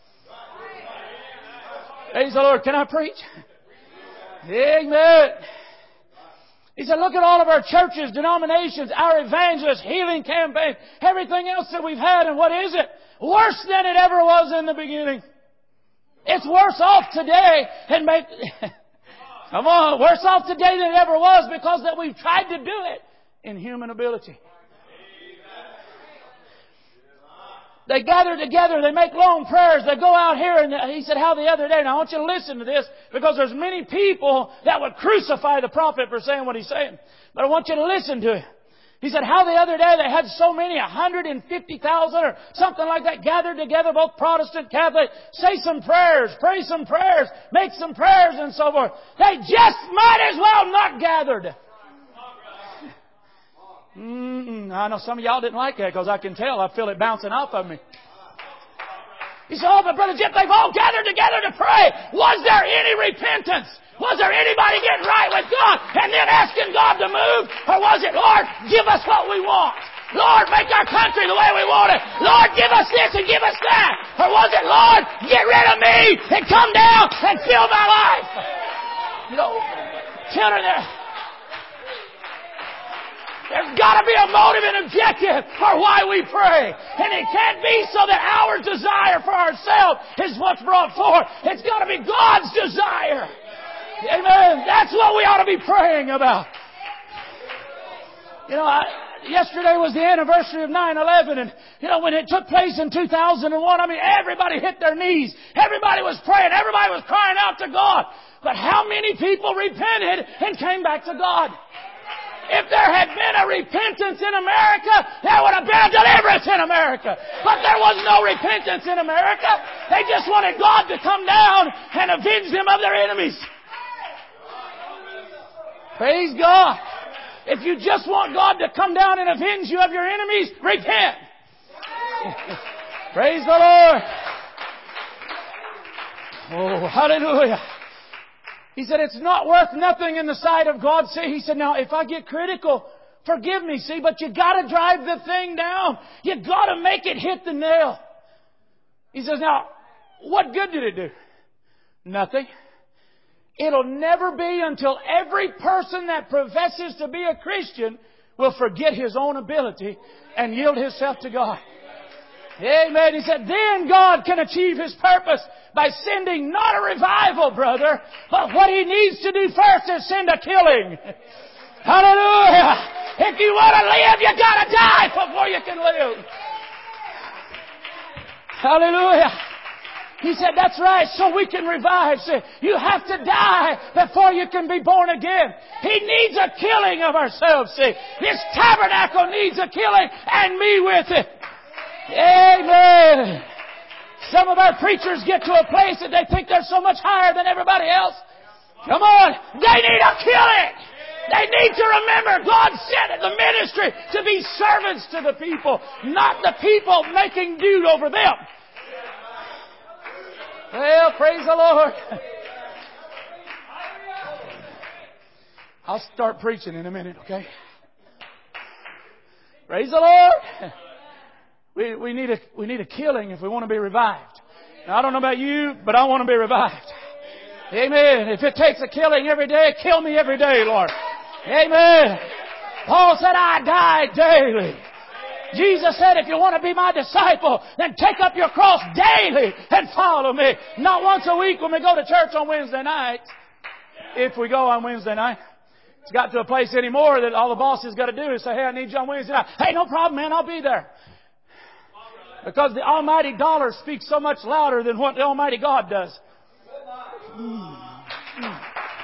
Praise the Lord. Can I preach? Amen. He said, look at all of our churches, denominations, our evangelists, healing campaigns, everything else that we've had, and what is it? Worse than it ever was in the beginning. It's worse off today and make, come on, worse off today than it ever was because that we've tried to do it in human ability. They gather together, they make long prayers, they go out here, and he said, how the other day, now I want you to listen to this, because there's many people that would crucify the prophet for saying what he's saying. But I want you to listen to it. He said, how the other day they had so many, one hundred fifty thousand or something like that, gathered together, both Protestant, Catholic, say some prayers, pray some prayers, make some prayers and so forth. They just might as well not gathered. Mm-mm. I know some of y'all didn't like that because I can tell. I feel it bouncing off of me. He said, oh, but Brother Jeff, they've all gathered together to pray. Was there any repentance? Was there anybody getting right with God and then asking God to move? Or was it, Lord, give us what we want? Lord, make our country the way we want it. Lord, give us this and give us that. Or was it, Lord, get rid of me and come down and fill my life? You know, children, there. There's got to be a motive and objective for why we pray. And it can't be so that our desire for ourselves is what's brought forth. It's got to be God's desire. Amen. That's what we ought to be praying about. You know, I, yesterday was the anniversary of nine eleven, and, you know, when it took place in two thousand one, I mean, everybody hit their knees. Everybody was praying. Everybody was crying out to God. But how many people repented and came back to God? If there had been a repentance in America, there would have been a deliverance in America. But there was no repentance in America. They just wanted God to come down and avenge them of their enemies. Praise God. If you just want God to come down and avenge you of your enemies, repent. Praise the Lord. Oh, hallelujah. He said, it's not worth nothing in the sight of God. See, he said, now if I get critical, forgive me, see, but you gotta drive the thing down. You gotta make it hit the nail. He says, now, what good did it do? Nothing. It'll never be until every person that professes to be a Christian will forget his own ability and yield himself to God. Amen. He said, then God can achieve His purpose by sending not a revival, brother, but what He needs to do first is send a killing. Hallelujah. If you want to live, you gotta die before you can live. Hallelujah. He said, that's right, so we can revive. See, you have to die before you can be born again. He needs a killing of ourselves, see. This tabernacle needs a killing, and me with it. Amen. Some of our preachers get to a place that they think they're so much higher than everybody else. Come on. They need a killing. They need to remember God sent the ministry to be servants to the people, not the people making dude over them. Well, praise the Lord. I'll start preaching in a minute, okay? Praise the Lord. We, we need a, we need a killing if we want to be revived. Now, I don't know about you, but I want to be revived. Amen. If it takes a killing every day, kill me every day, Lord. Amen. Paul said, I die daily. Jesus said, if you want to be my disciple, then take up your cross daily and follow me. Not once a week when we go to church on Wednesday night. If we go on Wednesday night. It's got to a place anymore that all the bosses got to do is say, hey, I need you on Wednesday night. Hey, no problem, man. I'll be there. Because the almighty dollar speaks so much louder than what the almighty God does. Mm. Mm.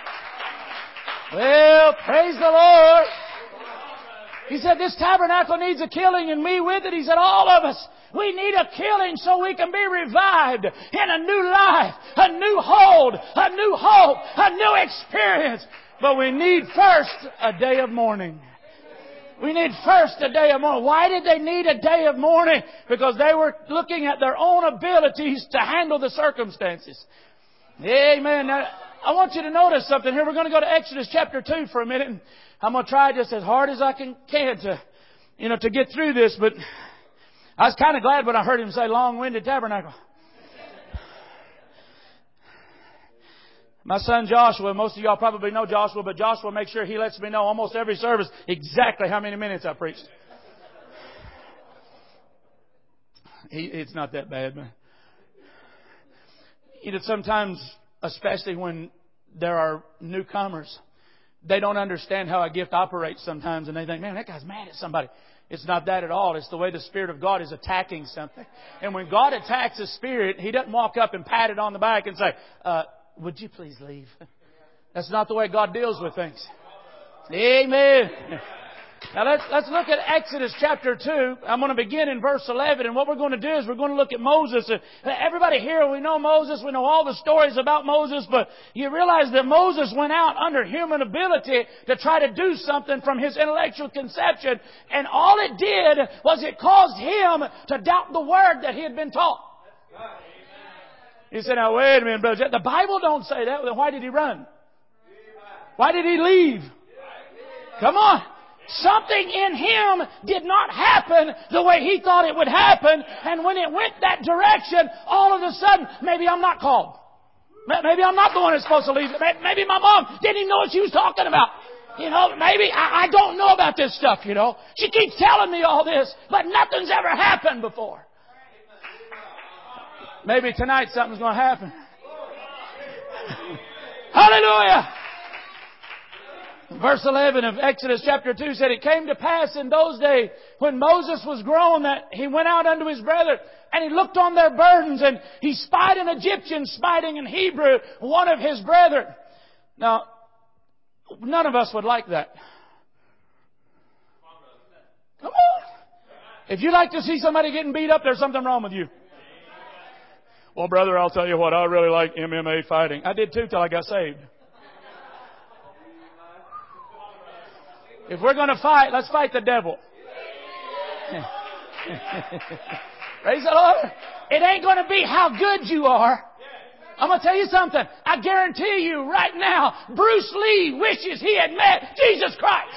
Well, praise the Lord. He said, this tabernacle needs a killing and me with it. He said, all of us, we need a killing so we can be revived in a new life, a new hold, a new hope, a new experience. But we need first a day of mourning. We need first a day of mourning. Why did they need a day of mourning? Because they were looking at their own abilities to handle the circumstances. Amen. Now, I want you to notice something here. We're going to go to Exodus chapter two for a minute. And I'm going to try just as hard as I can, can to, you know, to get through this. But I was kind of glad when I heard him say long-winded tabernacle. My son Joshua, most of y'all probably know Joshua, but Joshua makes sure he lets me know almost every service exactly how many minutes I preached. He, it's not that bad, man. You know, sometimes, especially when there are newcomers, they don't understand how a gift operates sometimes, and they think, man, that guy's mad at somebody. It's not that at all. It's the way the Spirit of God is attacking something. And when God attacks a spirit, He doesn't walk up and pat it on the back and say, uh, would you please leave? That's not the way God deals with things. Amen. Now let's, let's look at Exodus chapter two. I'm going to begin in verse eleven. And what we're going to do is we're going to look at Moses. Everybody here, we know Moses. We know all the stories about Moses. But you realize that Moses went out under human ability to try to do something from his intellectual conception. And all it did was it caused him to doubt the word that he had been taught. He said, now wait a minute, brother. The Bible don't say that. Then why did he run? Why did he leave? Come on. Something in him did not happen the way he thought it would happen. And when it went that direction, all of a sudden, maybe I'm not called. Maybe I'm not the one that's supposed to leave. Maybe my mom didn't even know what she was talking about. You know, maybe I, I don't know about this stuff, you know. She keeps telling me all this, but nothing's ever happened before. Maybe tonight something's going to happen. Hallelujah! Verse eleven of Exodus chapter two said, it came to pass in those days when Moses was grown that he went out unto his brethren and he looked on their burdens and he spied an Egyptian smiting an Hebrew, one of his brethren. Now, none of us would like that. Come on. If you like to see somebody getting beat up, there's something wrong with you. Well, brother, I'll tell you what, I really like M M A fighting. I did too till I got saved. If we're going to fight, let's fight the devil. Praise the Lord. It ain't going to be how good you are. I'm going to tell you something. I guarantee you right now, Bruce Lee wishes he had met Jesus Christ.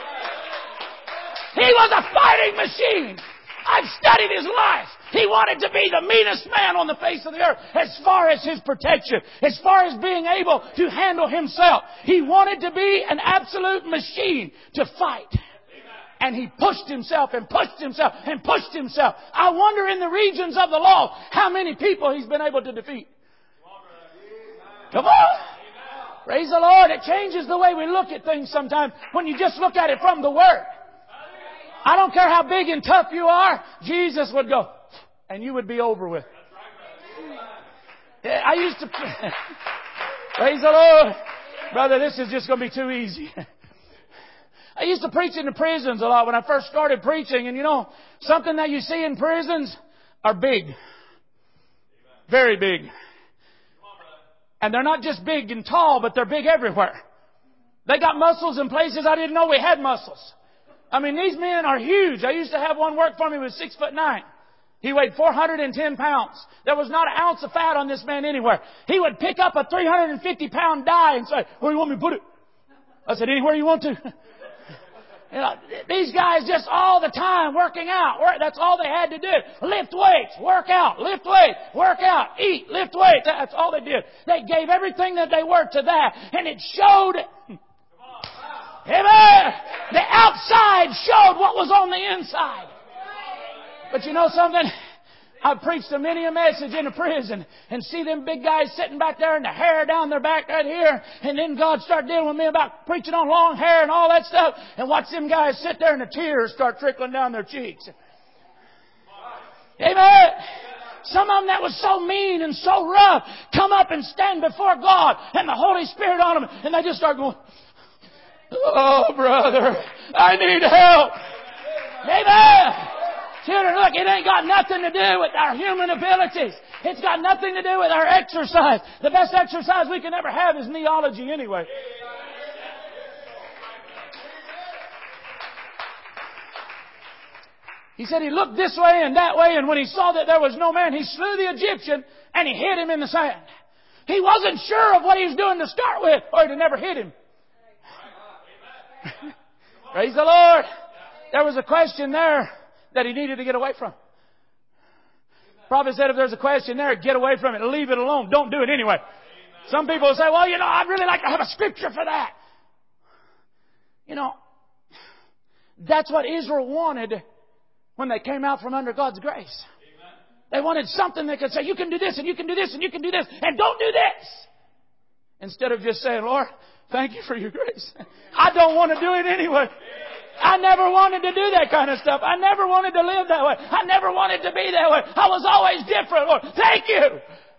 He was a fighting machine. I've studied his life. He wanted to be the meanest man on the face of the earth as far as his protection, as far as being able to handle himself. He wanted to be an absolute machine to fight. And he pushed himself and pushed himself and pushed himself. I wonder in the regions of the law how many people he's been able to defeat. Come on. Praise the Lord. It changes the way we look at things sometimes when you just look at it from the Word. I don't care how big and tough you are, Jesus would go, and you would be over with. Yeah, I used to... Praise the Lord. Brother, this is just going to be too easy. I used to preach in the prisons a lot when I first started preaching. And you know, something that you see in prisons are big. Very big. And they're not just big and tall, but they're big everywhere. They got muscles in places I didn't know we had muscles. I mean, these men are huge. I used to have one work for me who was six foot nine. He weighed four hundred ten pounds. There was not an ounce of fat on this man anywhere. He would pick up a three hundred fifty pound die and say, "Where do you want me to put it?" I said, "Anywhere you want to." You know, these guys just all the time working out. That's all they had to do. Lift weights, work out, lift weights, work out, eat, lift weights. That's all they did. They gave everything that they were to that. And it showed... Amen. The outside showed what was on the inside. But you know something? I've preached to many a message in a prison and see them big guys sitting back there and the hair down their back right here. And then God started dealing with me about preaching on long hair and all that stuff. And watch them guys sit there and the tears start trickling down their cheeks. Amen. Some of them that was so mean and so rough come up and stand before God and the Holy Spirit on them. And they just start going, "Oh, brother, I need help." Amen. Children, look, it ain't got nothing to do with our human abilities. It's got nothing to do with our exercise. The best exercise we can ever have is neology anyway. He said he looked this way and that way, and when he saw that there was no man, he slew the Egyptian and he hid him in the sand. He wasn't sure of what he was doing to start with, or he'd never hit him. Praise the Lord. There was a question there that he needed to get away from. Prophet said if there's a question there, get away from it. Leave it alone. Don't do it anyway. Some people will say, "Well, you know, I'd really like to have a scripture for that." You know, that's what Israel wanted when they came out from under God's grace. They wanted something that could say, "You can do this and you can do this and you can do this and don't do this." Instead of just saying, "Lord, thank you for your grace. I don't want to do it anyway. I never wanted to do that kind of stuff. I never wanted to live that way. I never wanted to be that way. I was always different. Lord, thank you."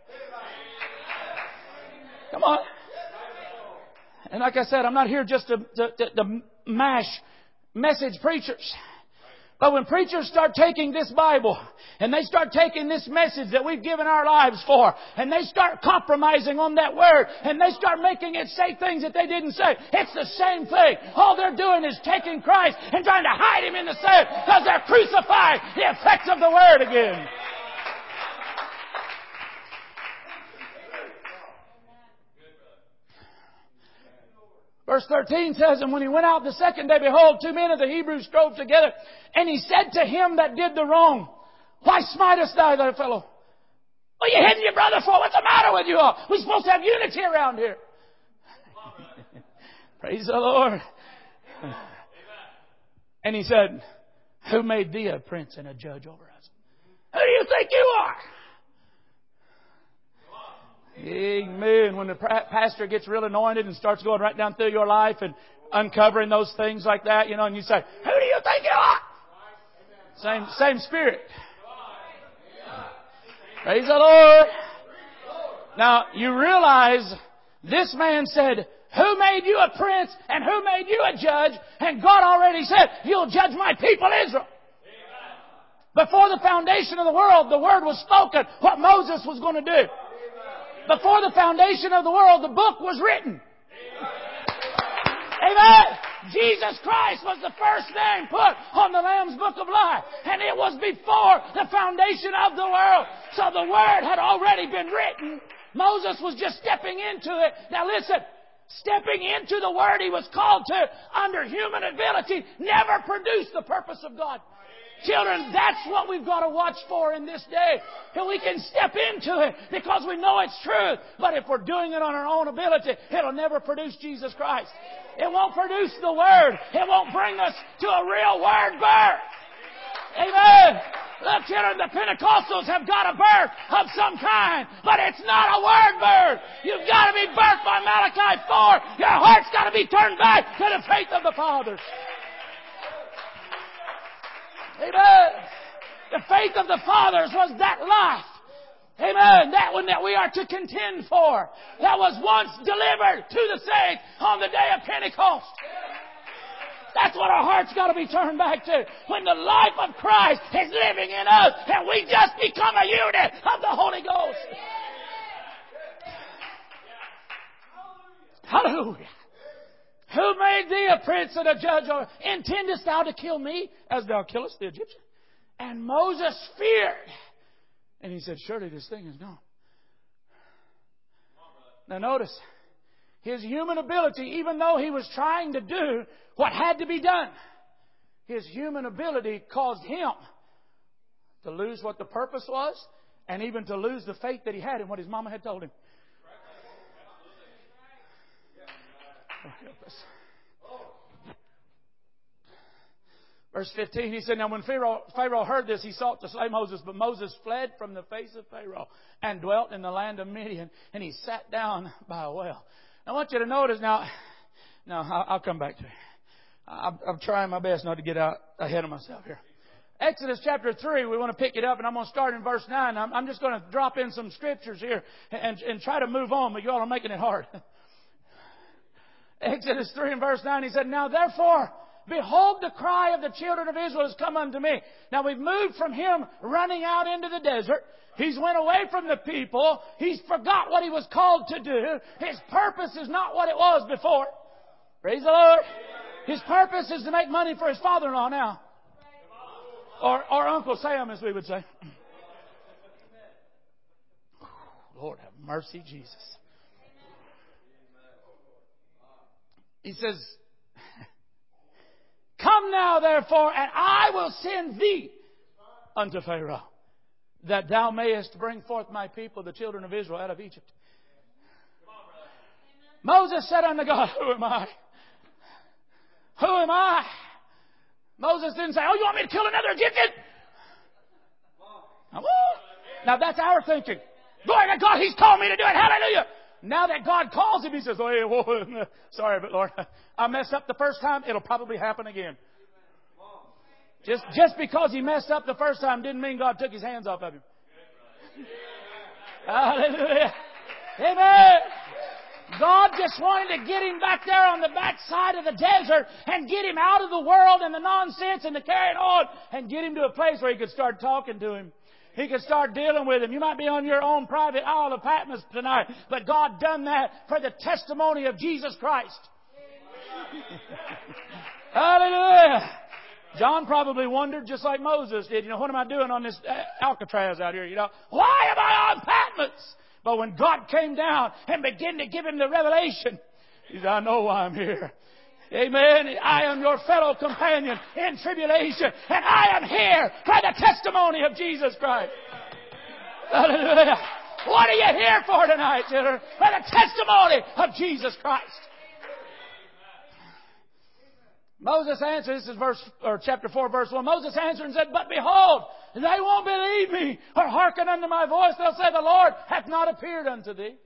Come on. And like I said, I'm not here just to, to, to, to mash message preachers. But when preachers start taking this Bible and they start taking this message that we've given our lives for and they start compromising on that word and they start making it say things that they didn't say, it's the same thing. All they're doing is taking Christ and trying to hide Him in the sand because they're crucifying the effects of the word again. Verse thirteen says, "And when he went out the second day, behold, two men of the Hebrews strove together. And he said to him that did the wrong, Why smitest thou thy fellow? What are you hitting your brother for? What's the matter with you all? We're supposed to have unity around here." Praise the Lord. And he said, "Who made thee a prince and a judge over us? Who do you think you are?" Amen. When the pastor gets real anointed and starts going right down through your life and uncovering those things like that, you know, and you say, "Who do you think you are?" Same, same spirit. Praise the Lord. Now, you realize this man said, "Who made you a prince and who made you a judge?" And God already said, "You'll judge my people Israel." Before the foundation of the world, the word was spoken, what Moses was going to do. Before the foundation of the world, the book was written. Amen. Jesus Christ was the first name put on the Lamb's Book of Life. And it was before the foundation of the world. So the Word had already been written Moses was just stepping into it. Now listen, stepping into the Word he was called to under human ability never produced the purpose of God. Children, that's what we've got to watch for in this day. And we can step into it because we know it's truth. But if we're doing it on our own ability, it'll never produce Jesus Christ. It won't produce the Word. It won't bring us to a real Word birth. Amen. Look, children, the Pentecostals have got a birth of some kind, but it's not a Word birth. You've got to be birthed by Malachi four. Your heart's got to be turned back to the faith of the fathers. Amen. The faith of the fathers was that life. Amen. That one that we are to contend for. That was once delivered to the saints on the day of Pentecost. That's what our heart's got to be turned back to. When the life of Christ is living in us and we just become a unit of the Holy Ghost. Hallelujah. Who made thee a prince and a judge? Or intendest thou to kill me as thou killest the Egyptian? And Moses feared. And he said, surely this thing is gone. Now notice, his human ability, even though he was trying to do what had to be done, his human ability caused him to lose what the purpose was and even to lose the faith that he had in what his mama had told him. Verse fifteen, he said, now when Pharaoh, Pharaoh heard this, he sought to slay Moses, but Moses fled from the face of Pharaoh and dwelt in the land of Midian, and he sat down by a well. I want you to notice now, now I'll, I'll come back to it. I'm, I'm trying my best not to get out ahead of myself here. Exodus chapter three, we want to pick it up, and I'm going to start in verse nine. I'm, I'm just going to drop in some scriptures here and, and try to move on, but you all are making it hard. Exodus three and verse nine, he said, now therefore, behold, the cry of the children of Israel has come unto me. Now we've moved from him running out into the desert. He's went away from the people. He's forgot what he was called to do. His purpose is not what it was before. Praise the Lord. His purpose is to make money for his father-in-law now. Or, or Uncle Sam, as we would say. Lord have mercy, Jesus. He says, come now, therefore, and I will send thee unto Pharaoh, that thou mayest bring forth my people, the children of Israel, out of Egypt. Moses said unto God, who am I? Who am I? Moses didn't say, oh, you want me to kill another Egyptian? Come on. Now that's our thinking. Glory to God, He's called me to do it. Hallelujah. Now that God calls him, he says, oh, yeah, whoa, sorry, but Lord, I messed up the first time. It'll probably happen again. Just, just because he messed up the first time didn't mean God took his hands off of him. Hallelujah. Amen. God just wanted to get him back there on the backside of the desert and get him out of the world and the nonsense and the carrying on and get him to a place where he could start talking to him. He could start dealing with him. You might be on your own private Isle of Patmos tonight, but God done that for the testimony of Jesus Christ. Hallelujah. John probably wondered just like Moses did, you know, what am I doing on this Alcatraz out here? You know, why am I on Patmos? But when God came down and began to give him the revelation, he said, I know why I'm here. Amen. I am your fellow companion in tribulation, and I am here by the testimony of Jesus Christ. Hallelujah. What are you here for tonight, children? By the testimony of Jesus Christ. Moses answered, this is verse, or chapter four, verse one. Moses answered and said, but behold, they won't believe me or hearken unto my voice. They'll say, the Lord hath not appeared unto thee.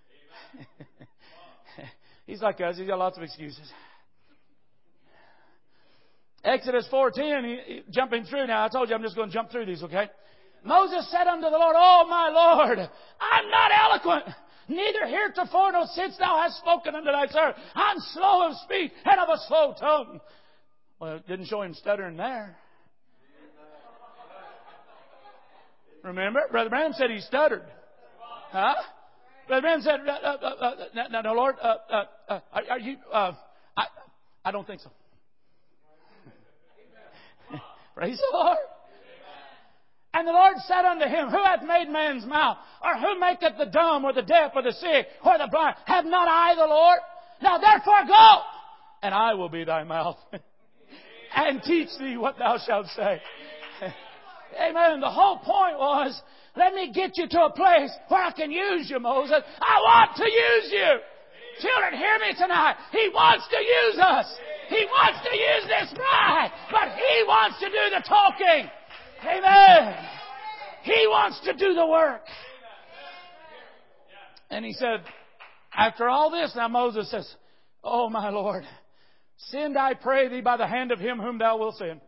He's like us. He's got lots of excuses. Exodus four ten, he, he, jumping through now. I told you I'm just going to jump through these, okay? Moses said unto the Lord, oh my Lord, I'm not eloquent, neither heretofore nor since thou hast spoken unto thy servant. I'm slow of speech and of a slow tongue. Well, it didn't show him stuttering there. Remember? Brother Branham said he stuttered. Huh? Brother Branham said, uh, uh, uh, uh, no, no, Lord, uh, uh, uh, are, are you, uh, I, I don't think so. Praise the Lord. And the Lord said unto him, Who hath made man's mouth? Or who maketh the dumb or the deaf or the sick or the blind? Have not I the Lord? Now therefore go, and I will be thy mouth, and teach thee what thou shalt say. Amen. The whole point was, let me get you to a place where I can use you, Moses. I want to use you. Children, hear me tonight. He wants to use us. He wants to use this bride, but He wants to do the talking. Amen. He wants to do the work. And He said, after all this, now Moses says, Oh my Lord, send I pray thee by the hand of him whom thou wilt send.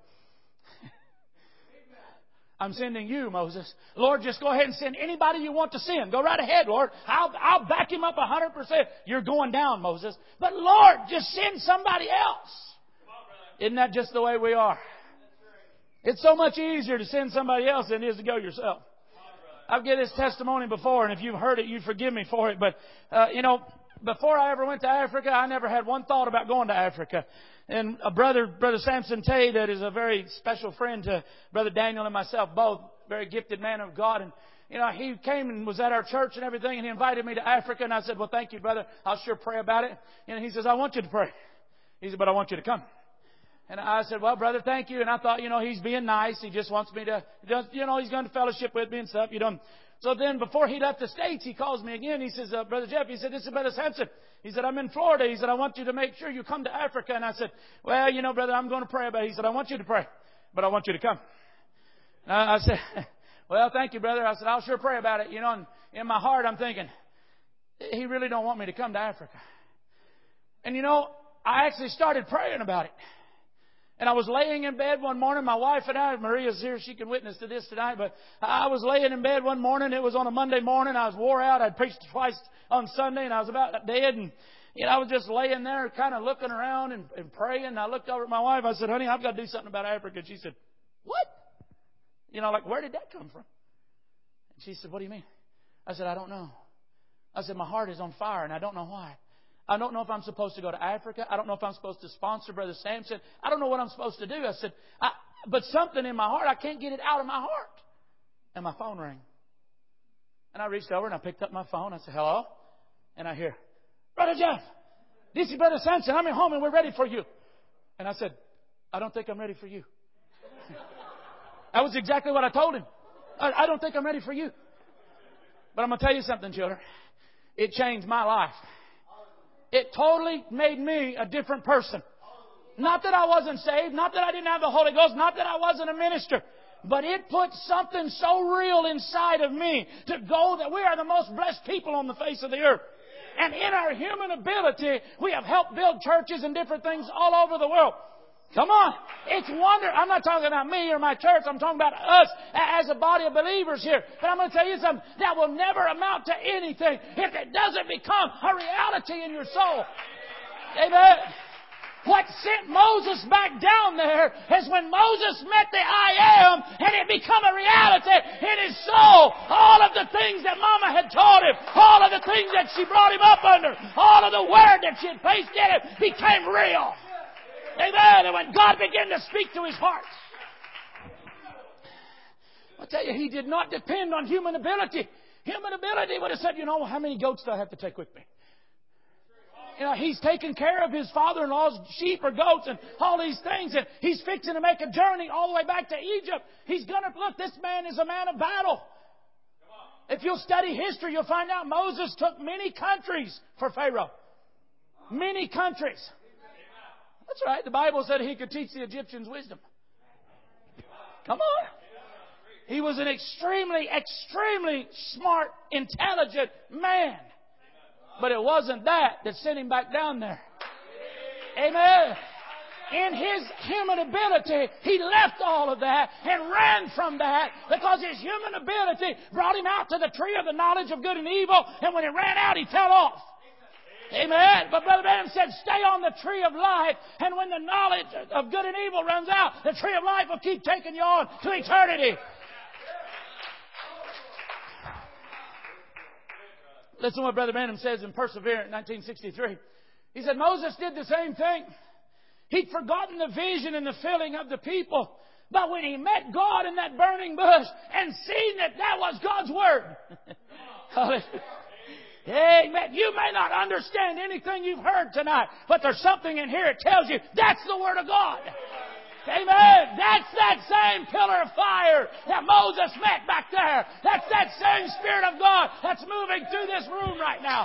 I'm sending you, Moses. Lord, just go ahead and send anybody you want to send. Go right ahead, Lord. I'll, I'll back him up a hundred percent. You're going down, Moses. But Lord, just send somebody else. Isn't that just the way we are? It's so much easier to send somebody else than it is to go yourself. I've given this testimony before, and if you've heard it, you forgive me for it. But, uh, you know, before I ever went to Africa, I never had one thought about going to Africa. And a brother, Brother Samson Tay, that is a very special friend to Brother Daniel and myself, both very gifted man of God. And, you know, he came and was at our church and everything, and he invited me to Africa. And I said, well, thank you, brother. I'll sure pray about it. And he says, I want you to pray. He said, but I want you to come. And I said, well, brother, thank you. And I thought, you know, he's being nice. He just wants me to, you know, he's going to fellowship with me and stuff. You know. So then before he left the States, he calls me again. He says, uh, Brother Jeff, he said, this is Brother Samson. He said, I'm in Florida. He said, I want you to make sure you come to Africa. And I said, well, you know, brother, I'm going to pray about it. He said, I want you to pray, but I want you to come. And I said, well, thank you, brother. I said, I'll sure pray about it. You know, and in my heart, I'm thinking, he really don't want me to come to Africa. And you know, I actually started praying about it. And I was laying in bed one morning. My wife and I, Maria's here, she can witness to this tonight. But I was laying in bed one morning. It was on a Monday morning. I was wore out. I'd preached twice on Sunday, and I was about dead. And you know, I was just laying there, kind of looking around and, and praying. And I looked over at my wife. I said, "Honey, I've got to do something about Africa." And she said, "What?" You know, like, where did that come from? And she said, "What do you mean?" I said, "I don't know." I said, "My heart is on fire, and I don't know why. I don't know if I'm supposed to go to Africa. I don't know if I'm supposed to sponsor Brother Samson. I don't know what I'm supposed to do." I said, I, but something in my heart, I can't get it out of my heart. And my phone rang. And I reached over and I picked up my phone. I said, "Hello?" And I hear, "Brother Jeff, this is Brother Samson. I'm at home and we're ready for you." And I said, "I don't think I'm ready for you." That was exactly what I told him. I, I don't think I'm ready for you. But I'm going to tell you something, children. It changed my life. It totally made me a different person. Not that I wasn't saved, not that I didn't have the Holy Ghost, not that I wasn't a minister, but it put something so real inside of me to go that we are the most blessed people on the face of the earth. And in our human ability, we have helped build churches and different things all over the world. Come on. It's wonder. I'm not talking about me or my church. I'm talking about us as a body of believers here. But I'm going to tell you something. That will never amount to anything if it doesn't become a reality in your soul. Amen. What sent Moses back down there is when Moses met the I am and it became a reality in his soul. All of the things that Mama had taught him, all of the things that she brought him up under, all of the word that she had placed in him became real. Amen. And when God began to speak to his heart, I'll tell you, he did not depend on human ability. Human ability would have said, you know, how many goats do I have to take with me? You know, he's taking care of his father-in-law's sheep or goats and all these things. And he's fixing to make a journey all the way back to Egypt. He's going to, look, this man is a man of battle. If you'll study history, you'll find out Moses took many countries for Pharaoh. Many countries. That's right. The Bible said he could teach the Egyptians wisdom. Come on. He was an extremely, extremely smart, intelligent man. But it wasn't that that sent him back down there. Amen. In his human ability, he left all of that and ran from that because his human ability brought him out to the tree of the knowledge of good and evil. And when he ran out, he fell off. Amen. But Brother Branham said, stay on the tree of life. And when the knowledge of good and evil runs out, the tree of life will keep taking you on to eternity. Listen to what Brother Branham says in Perseverance, nineteen sixty-three. He said, Moses did the same thing. He'd forgotten the vision and the filling of the people. But when he met God in that burning bush and seen that that was God's Word. Hallelujah. Amen. You may not understand anything you've heard tonight, but there's something in here that tells you that's the Word of God. Amen. That's that same pillar of fire that Moses met back there. That's that same Spirit of God that's moving through this room right now.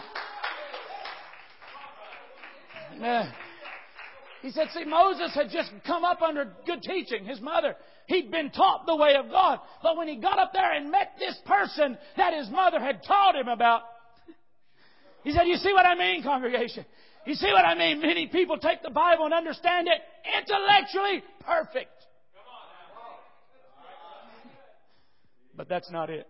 Amen. He said, see, Moses had just come up under good teaching. His mother, he'd been taught the way of God. But when he got up there and met this person that his mother had taught him about, he said, you see what I mean, congregation? You see what I mean? Many people take the Bible and understand it intellectually perfect. But that's not it.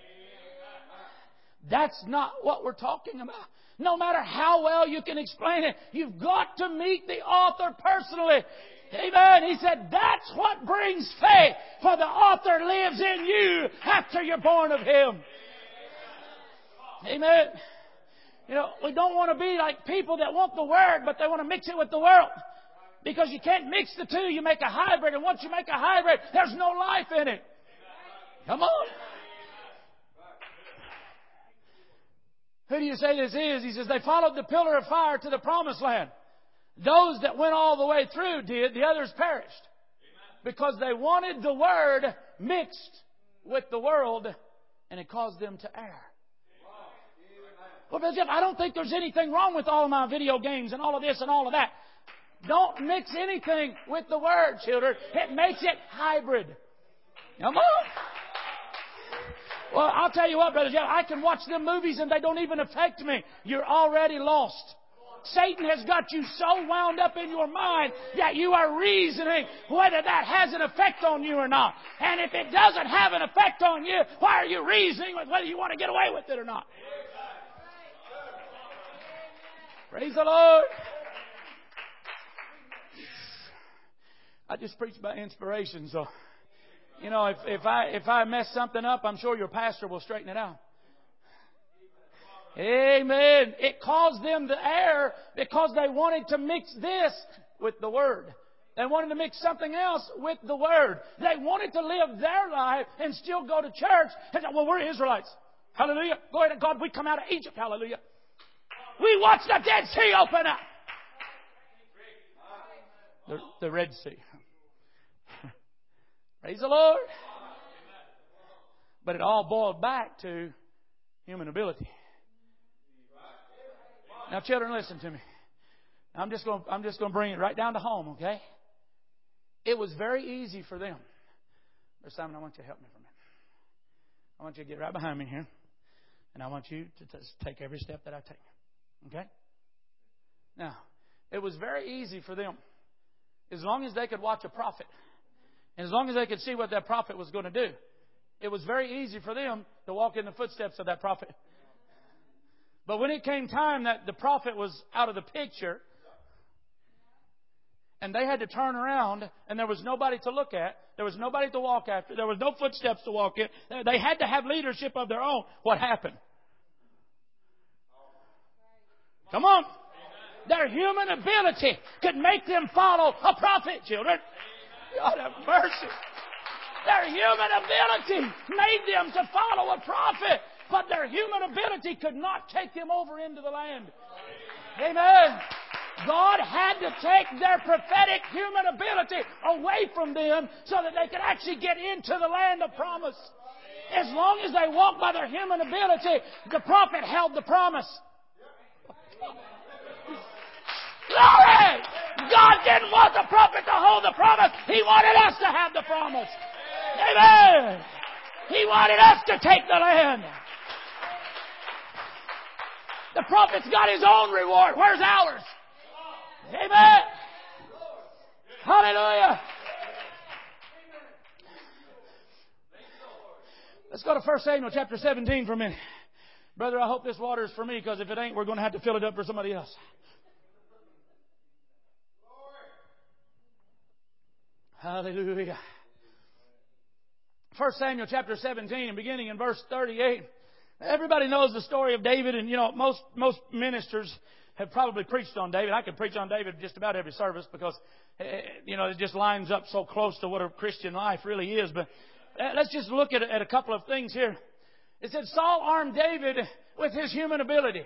That's not what we're talking about. No matter how well you can explain it, you've got to meet the author personally. Amen. He said, that's what brings faith, for the author lives in you after you're born of Him. Amen. You know, we don't want to be like people that want the Word, but they want to mix it with the world. Because you can't mix the two. You make a hybrid, and once you make a hybrid, there's no life in it. Come on. Who do you say this is? He says, they followed the pillar of fire to the promised land. Those that went all the way through did, the others perished. Because they wanted the Word mixed with the world, and it caused them to err. Well, Brother Jeff, I don't think there's anything wrong with all of my video games and all of this and all of that. Don't mix anything with the Word, children. It makes it hybrid. Come on. Well, I'll tell you what, Brother Jeff, I can watch them movies and they don't even affect me. You're already lost. Satan has got you so wound up in your mind that you are reasoning whether that has an effect on you or not. And if it doesn't have an effect on you, why are you reasoning with whether you want to get away with it or not? Praise the Lord. I just preached by inspiration, so you know, if, if I if I mess something up, I'm sure your pastor will straighten it out. Amen. It caused them to err because they wanted to mix this with the Word. They wanted to mix something else with the Word. They wanted to live their life and still go to church and say, well, we're Israelites. Hallelujah. Glory to God. We come out of Egypt. Hallelujah. We watched the Dead Sea open up. The, the Red Sea. Praise the Lord. But it all boiled back to human ability. Now, children, listen to me. I'm just going. I'm just going to bring it right down to home. Okay. It was very easy for them. Brother Simon, I want you to help me for a minute. I want you to get right behind me here, and I want you to t- take every step that I take. Okay? Now, it was very easy for them, as long as they could watch a prophet, and as long as they could see what that prophet was going to do. It was very easy for them to walk in the footsteps of that prophet. But when it came time that the prophet was out of the picture, and they had to turn around, and there was nobody to look at, there was nobody to walk after, there was no footsteps to walk in, they had to have leadership of their own. What happened? Come on. Their human ability could make them follow a prophet, children. God have mercy. Their human ability made them to follow a prophet, but their human ability could not take them over into the land. Amen. God had to take their prophetic human ability away from them so that they could actually get into the land of promise. As long as they walked by their human ability, the prophet held the promise. Glory! God didn't want the prophet to hold the promise. He wanted us to have the promise. Amen. He wanted us to take the land. The prophet's got his own reward. Where's ours? Amen. Hallelujah. Let's go to First Samuel chapter seventeen for a minute. Brother, I hope this water is for me, because if it ain't, we're going to have to fill it up for somebody else. Hallelujah. First Samuel chapter seventeen and beginning in verse thirty-eight. Everybody knows the story of David, and you know most most ministers have probably preached on David. I could preach on David just about every service because, you know, it just lines up so close to what a Christian life really is. But let's just look at, at a couple of things here. It said Saul armed David with his human ability.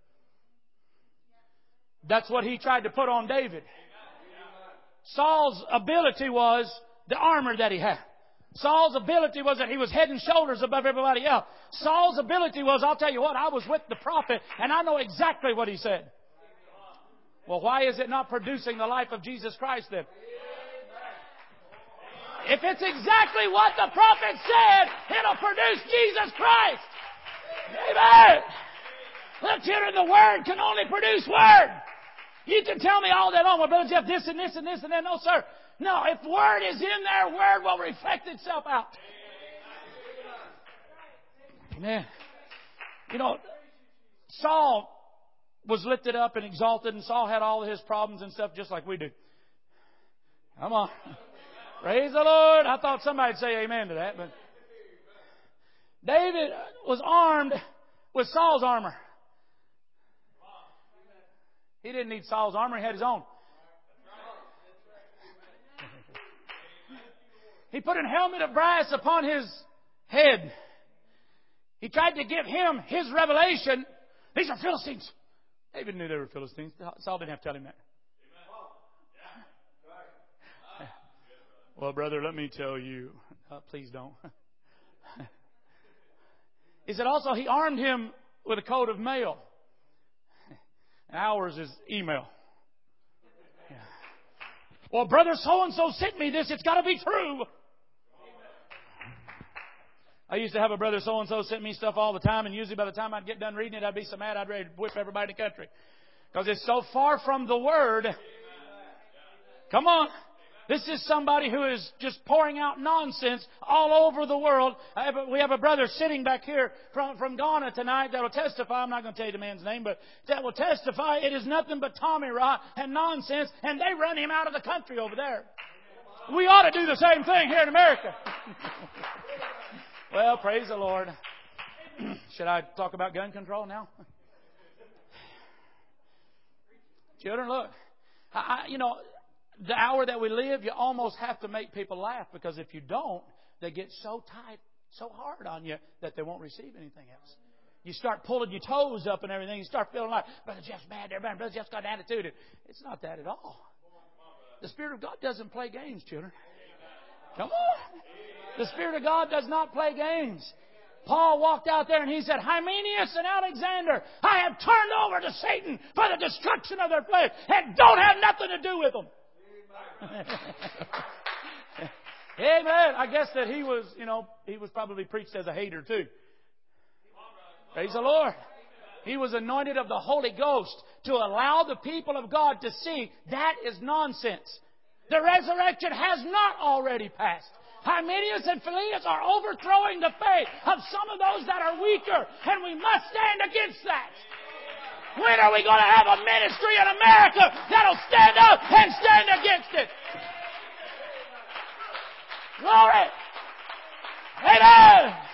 That's what he tried to put on David. Saul's ability was the armor that he had. Saul's ability was that he was head and shoulders above everybody else. Saul's ability was, I'll tell you what, I was with the prophet and I know exactly what he said. Well, why is it not producing the life of Jesus Christ then? If it's exactly what the prophet said, it'll produce Jesus Christ. Amen. Look, children, the Word can only produce Word. You can tell me all day long, well, Brother Jeff, this and this and this and that. No, sir. No, if Word is in there, Word will reflect itself out. Amen. You know, Saul was lifted up and exalted, and Saul had all of his problems and stuff just like we do. Come on. Praise the Lord. I thought somebody'd say amen to that. But David was armed with Saul's armor. He didn't need Saul's armor. He had his own. He put a helmet of brass upon his head. He tried to give him his revelation. These are Philistines. David knew they were Philistines. Saul didn't have to tell him that. Well, brother, let me tell you. Uh, please don't. He said also he armed him with a coat of mail. Ours is email. Yeah. Well, brother so-and-so sent me this. It's got to be true. I used to have a brother so-and-so sent me stuff all the time, and usually by the time I'd get done reading it, I'd be so mad I'd ready to whip everybody in the country. Because it's so far from the Word. Come on. This is somebody who is just pouring out nonsense all over the world. I have a, we have a brother sitting back here from, from Ghana tonight that will testify. I'm not going to tell you the man's name, but that will testify it is nothing but Tommy rot and nonsense, and they run him out of the country over there. We ought to do the same thing here in America. Well, praise the Lord. Should I talk about gun control now? Children, look. I, I, you know... The hour that we live, you almost have to make people laugh, because if you don't, they get so tight, so hard on you that they won't receive anything else. You start pulling your toes up and everything. You start feeling like, Brother Jeff's mad, everybody, Brother Jeff's got an attitude. It's not that at all. The Spirit of God doesn't play games, children. Come on. The Spirit of God does not play games. Paul walked out there and he said, Hymenaeus and Alexander, I have turned over to Satan for the destruction of their flesh, and don't have nothing to do with them. Amen. I guess that he was, you know, he was probably preached as a hater too. Praise the Lord. He was anointed of the Holy Ghost to allow the people of God to see that is nonsense. The resurrection has not already passed. Hymenaeus and Philetus are overthrowing the faith of some of those that are weaker, and we must stand against that. When are we going to have a ministry in America that'll stand up and stand against it? Glory! Amen!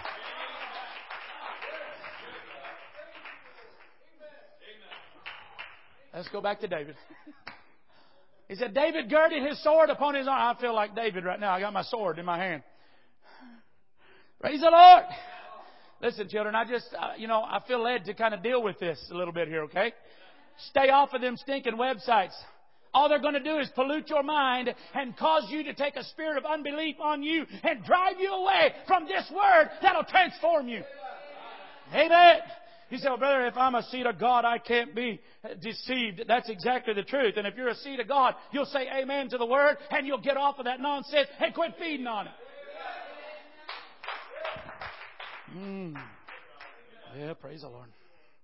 Let's go back to David. He said, David girded his sword upon his arm. I feel like David right now. I got my sword in my hand. Praise the Lord! Listen, children, I just, uh, you know, I feel led to kind of deal with this a little bit here, okay? Stay off of them stinking websites. All they're going to do is pollute your mind and cause you to take a spirit of unbelief on you and drive you away from this Word that'll transform you. Amen. You say, well, brother, if I'm a seed of God, I can't be deceived. That's exactly the truth. And if you're a seed of God, you'll say amen to the Word, and you'll get off of that nonsense and quit feeding on it. Mm. Yeah, praise the Lord.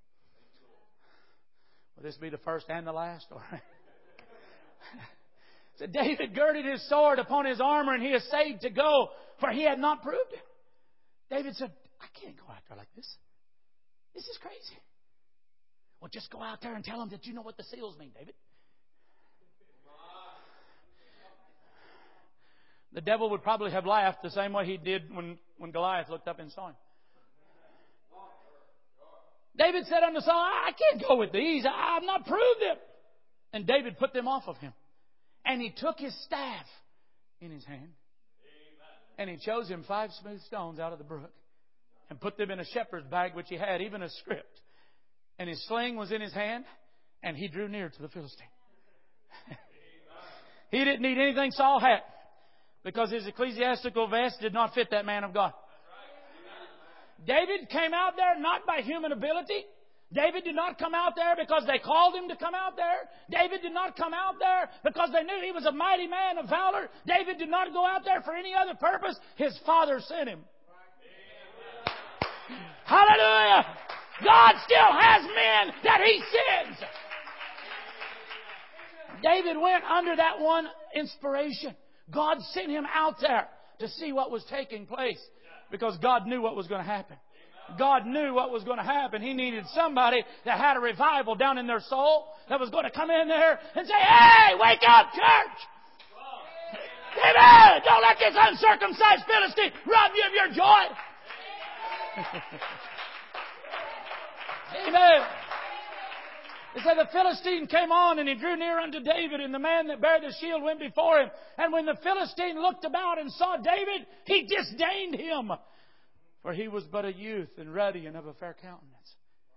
Will this be the first and the last? All right. So David girded his sword upon his armor, and he essayed to go, for he had not proved it. David said, I can't go out there like this. This is crazy. Well, just go out there and tell them that you know what the seals mean, David. The devil would probably have laughed the same way he did when, when Goliath looked up and saw him. David said unto Saul, I can't go with these. I have not proved them. And David put them off of him. And he took his staff in his hand. And he chose him five smooth stones out of the brook. And put them in a shepherd's bag which he had, even a scrip. And his sling was in his hand. And he drew near to the Philistine. He didn't need anything Saul had. Because his ecclesiastical vest did not fit that man of God. David came out there not by human ability. David did not come out there because they called him to come out there. David did not come out there because they knew he was a mighty man of valor. David did not go out there for any other purpose. His father sent him. Hallelujah! God still has men that He sends. David went under that one inspiration. God sent him out there to see what was taking place. Because God knew what was going to happen. God knew what was going to happen. He needed somebody that had a revival down in their soul that was going to come in there and say, hey, wake up, church! Amen! Don't let this uncircumcised Philistine rob you of your joy. Amen. It said the Philistine came on and he drew near unto David, and the man that bare the shield went before him. And when the Philistine looked about and saw David, he disdained him, for he was but a youth and ruddy and of a fair countenance.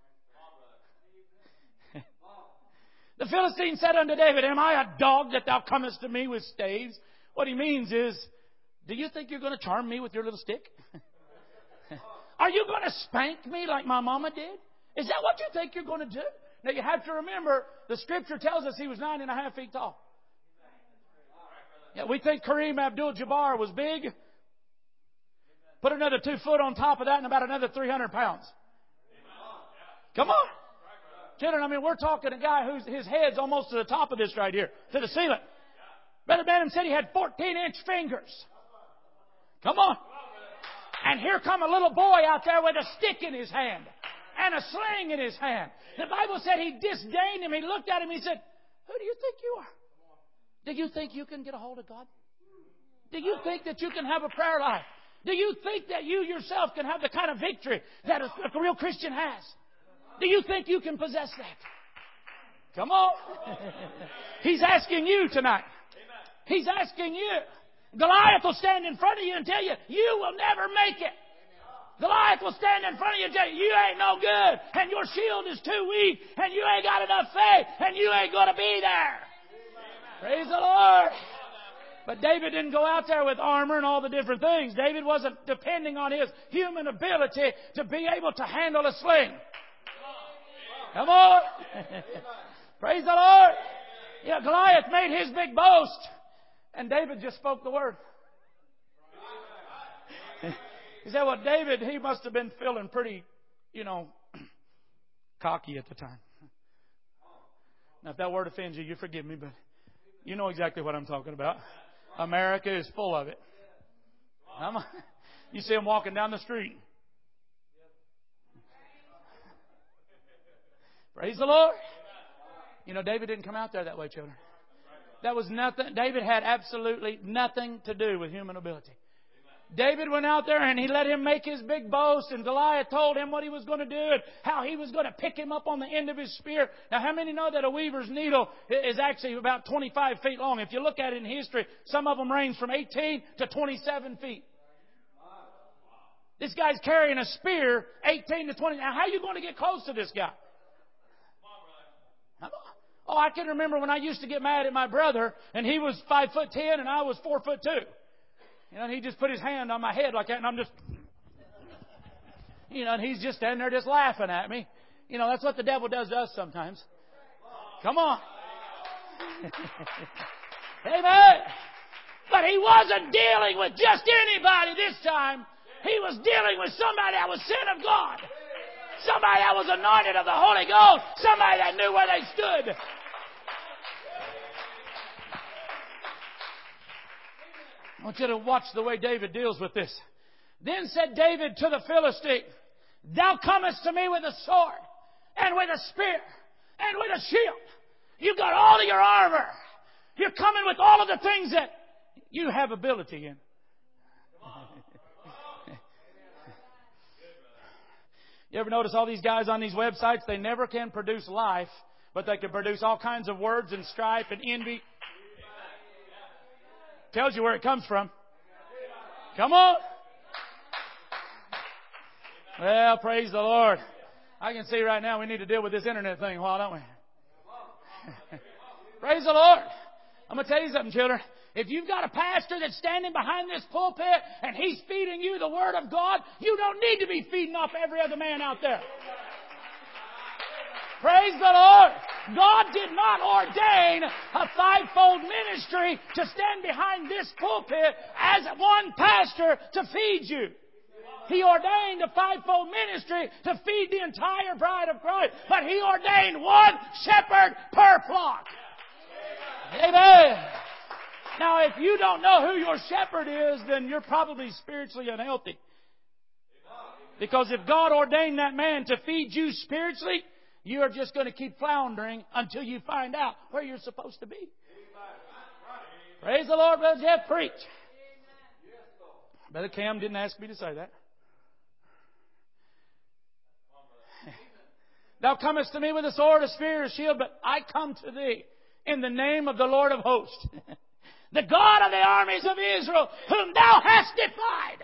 The Philistine said unto David, am I a dog that thou comest to me with staves? What he means is, do you think you're going to charm me with your little stick? Are you going to spank me like my mama did? Is that what you think you're going to do? Now you have to remember, the Scripture tells us he was nine and a half feet tall. Yeah, we think Kareem Abdul-Jabbar was big. Put another two foot on top of that and about another three hundred pounds. Come on. Children, I mean, we're talking a guy whose his head's almost to the top of this right here, to the ceiling. Brother Branham said he had fourteen inch fingers. Come on. And here come a little boy out there with a stick in his hand and a sling in his hand. The Bible said he disdained him. He looked at him. He said, who do you think you are? Do you think you can get a hold of God? Do you think that you can have a prayer life? Do you think that you yourself can have the kind of victory that a, a real Christian has? Do you think you can possess that? Come on. He's asking you tonight. He's asking you. Goliath will stand in front of you and tell you, you will never make it. Goliath will stand in front of you and tell you, you ain't no good, and your shield is too weak, and you ain't got enough faith, and you ain't going to be there. Praise the Lord. But David didn't go out there with armor and all the different things. David wasn't depending on his human ability to be able to handle a sling. Come on. Praise the Lord. Yeah, Goliath made his big boast, and David just spoke the word. He said, well, David, he must have been feeling pretty, you know, cocky at the time. Now, if that word offends you, you forgive me, but you know exactly what I'm talking about. America is full of it. I'm, you see them walking down the street. Praise the Lord. You know, David didn't come out there that way, children. That was nothing. David had absolutely nothing to do with human ability. David went out there and he let him make his big boast, and Goliath told him what he was going to do and how he was going to pick him up on the end of his spear. Now, how many know that a weaver's needle is actually about twenty-five feet long? If you look at it in history, some of them range from eighteen to twenty-seven feet. This guy's carrying a spear eighteen to twenty. Now, how are you going to get close to this guy? Oh, I can remember when I used to get mad at my brother, and he was five foot ten and I was four foot two. You know, and he just put his hand on my head like that, and I'm just, you know, and he's just standing there just laughing at me. You know, that's what the devil does to us sometimes. Come on. Amen. But he wasn't dealing with just anybody this time. He was dealing with somebody that was sent of God. Somebody that was anointed of the Holy Ghost. Somebody that knew where they stood. I want you to watch the way David deals with this. Then said David to the Philistine, thou comest to me with a sword, and with a spear, and with a shield. You've got all of your armor. You're coming with all of the things that you have ability in. You ever notice all these guys on these websites? They never can produce life, but they can produce all kinds of words and strife and envy. Tells you where it comes from. Come on. Well, praise the Lord. I can see right now we need to deal with this internet thing a while, don't we? Praise the Lord. I'm going to tell you something, children. If you've got a pastor that's standing behind this pulpit and he's feeding you the Word of God, you don't need to be feeding off every other man out there. Praise the Lord. God did not ordain a fivefold ministry to stand behind this pulpit as one pastor to feed you. He ordained a fivefold ministry to feed the entire bride of Christ. But He ordained one shepherd per flock. Amen. Now, if you don't know who your shepherd is, then you're probably spiritually unhealthy. Because if God ordained that man to feed you spiritually, you are just going to keep floundering until you find out where you're supposed to be. Praise the Lord, Brother Jeff. Preach. Brother Cam didn't ask me to say that. Thou comest to me with a sword, a spear, a shield, but I come to thee in the name of the Lord of hosts, the God of the armies of Israel, whom thou hast defied.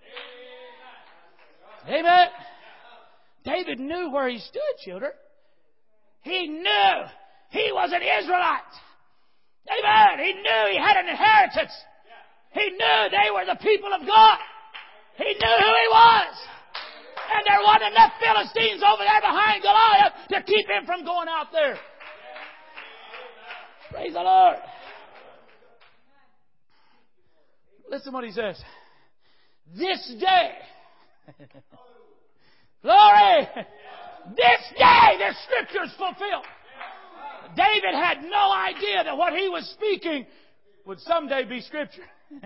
Amen. David knew where he stood, children. He knew he was an Israelite. Amen. He knew he had an inheritance. He knew they were the people of God. He knew who he was. And there wasn't enough Philistines over there behind Goliath to keep him from going out there. Praise the Lord. Listen what he says. This day, glory, this day the Scripture's fulfilled. David had no idea that what he was speaking would someday be Scripture.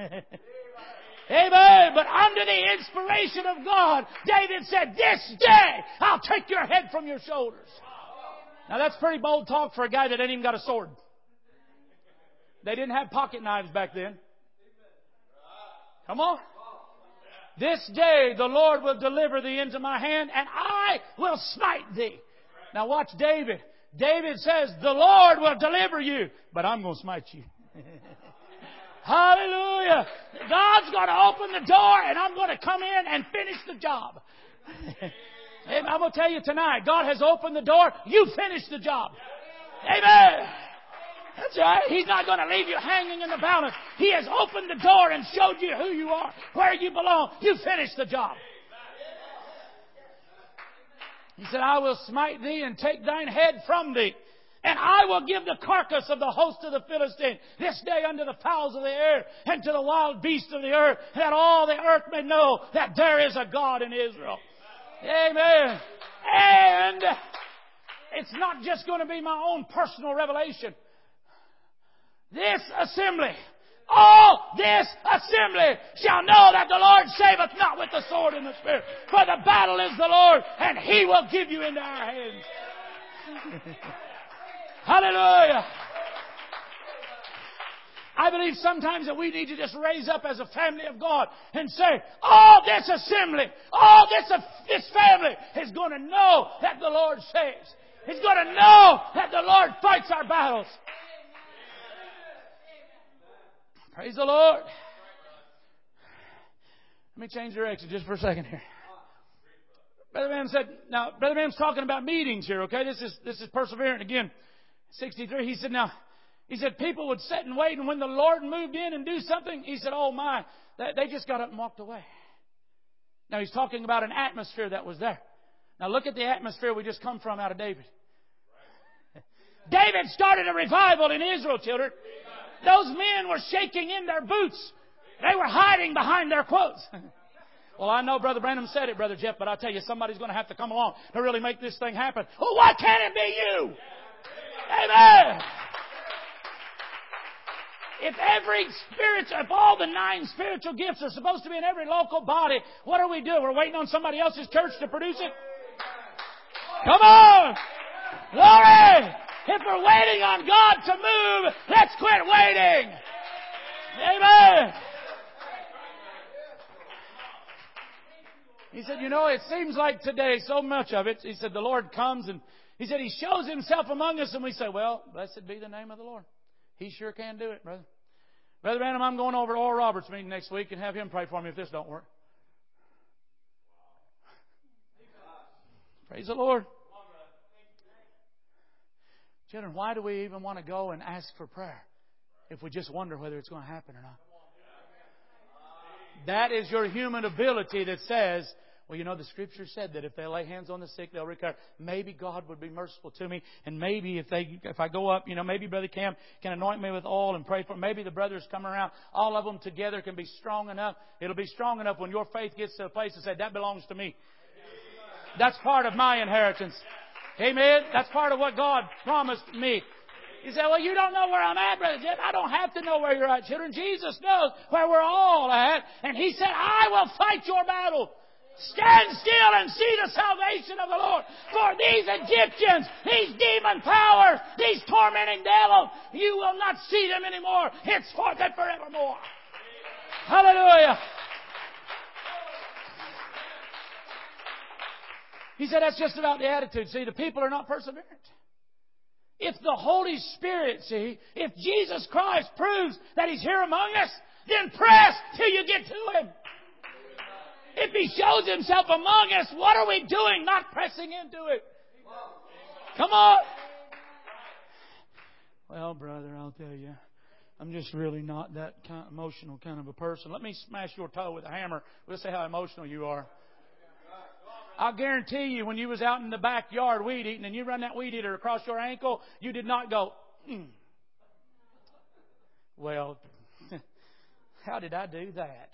Amen. But under the inspiration of God, David said, this day I'll take your head from your shoulders. Now that's pretty bold talk for a guy that ain't even got a sword. They didn't have pocket knives back then. Come on. This day the Lord will deliver thee into my hand, and I will smite thee. Now watch David. David says, the Lord will deliver you, but I'm going to smite you. Hallelujah. God's going to open the door, and I'm going to come in and finish the job. And I'm going to tell you tonight, God has opened the door. You finish the job. Amen. That's right. He's not going to leave you hanging in the balance. He has opened the door and showed you who you are, where you belong. You finish the job. He said, I will smite thee and take thine head from thee. And I will give the carcass of the host of the Philistines this day unto the fowls of the air and to the wild beasts of the earth, that all the earth may know that there is a God in Israel. Amen. And it's not just going to be my own personal revelation. This assembly, all this assembly shall know that the Lord saveth not with the sword and the spear. For the battle is the Lord, and He will give you into our hands. Hallelujah. I believe sometimes that we need to just raise up as a family of God and say, all this assembly, all this, this family is going to know that the Lord saves. He's going to know that the Lord fights our battles. Praise the Lord. Let me change direction just for a second here. Brother Bam said, now, Brother Bam's talking about meetings here, okay? This is, this is Perseverant again. sixty-three, he said, now, he said, people would sit and wait, and when the Lord moved in and do something, he said, oh my, they just got up and walked away. Now, he's talking about an atmosphere that was there. Now, look at the atmosphere we just come from out of David. David started a revival in Israel, children. Those men were shaking in their boots. They were hiding behind their quotes. Well, I know Brother Branham said it, Brother Jeff, but I tell you, somebody's going to have to come along to really make this thing happen. Well, why can't it be you? Amen. If every spiritual, if all the nine spiritual gifts are supposed to be in every local body, what do we do? We're waiting on somebody else's church to produce it? Come on! Glory! If we're waiting on God to move, let's quit waiting. Amen. He said, you know, it seems like today, so much of it, he said, the Lord comes and he said, He shows Himself among us and we say, well, blessed be the name of the Lord. He sure can do it, brother. Brother Branham, I'm going over to Oral Roberts' meeting next week and have him pray for me if this don't work. Praise the Lord. Children, why do we even want to go and ask for prayer if we just wonder whether it's going to happen or not? That is your human ability that says, well, you know, the Scripture said that if they lay hands on the sick, they'll recover. Maybe God would be merciful to me. And maybe if they, if I go up, you know, maybe Brother Cam can anoint me with oil and pray for me. Maybe the brothers come around. All of them together can be strong enough. It'll be strong enough when your faith gets to a place to say, that belongs to me. That's part of my inheritance. Amen? That's part of what God promised me. You say, well, you don't know where I'm at, Brother Jeff. I don't have to know where you're at, children. Jesus knows where we're all at. And He said, I will fight your battle. Stand still and see the salvation of the Lord. For these Egyptians, these demon powers, these tormenting devils, you will not see them anymore. Henceforth and forevermore. Hallelujah. He said that's just about the attitude. See, the people are not perseverant. If the Holy Spirit, see, if Jesus Christ proves that He's here among us, then press till you get to Him. If He shows Himself among us, what are we doing not pressing into it? Come on. Well, brother, I'll tell you, I'm just really not that kind of emotional kind of a person. Let me smash your toe with a hammer. We'll see how emotional you are. I'll guarantee you, when you was out in the backyard weed eating and you run that weed eater across your ankle, you did not go, mm. Well, how did I do that?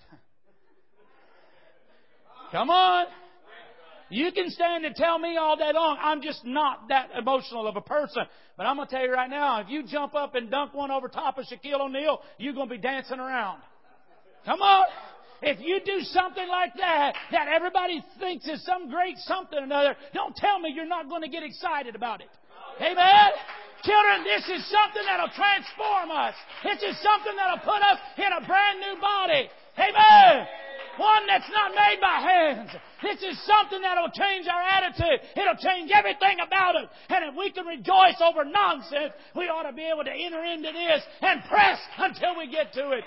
Come on. You can stand and tell me all day long, I'm just not that emotional of a person. But I'm going to tell you right now, if you jump up and dunk one over top of Shaquille O'Neal, you're going to be dancing around. Come on. If you do something like that, that everybody thinks is some great something or another, don't tell me you're not going to get excited about it. Amen? Children, this is something that'll transform us. This is something that'll put us in a brand new body. Amen? One that's not made by hands. This is something that'll change our attitude. It'll change everything about us. And if we can rejoice over nonsense, we ought to be able to enter into this and press until we get to it.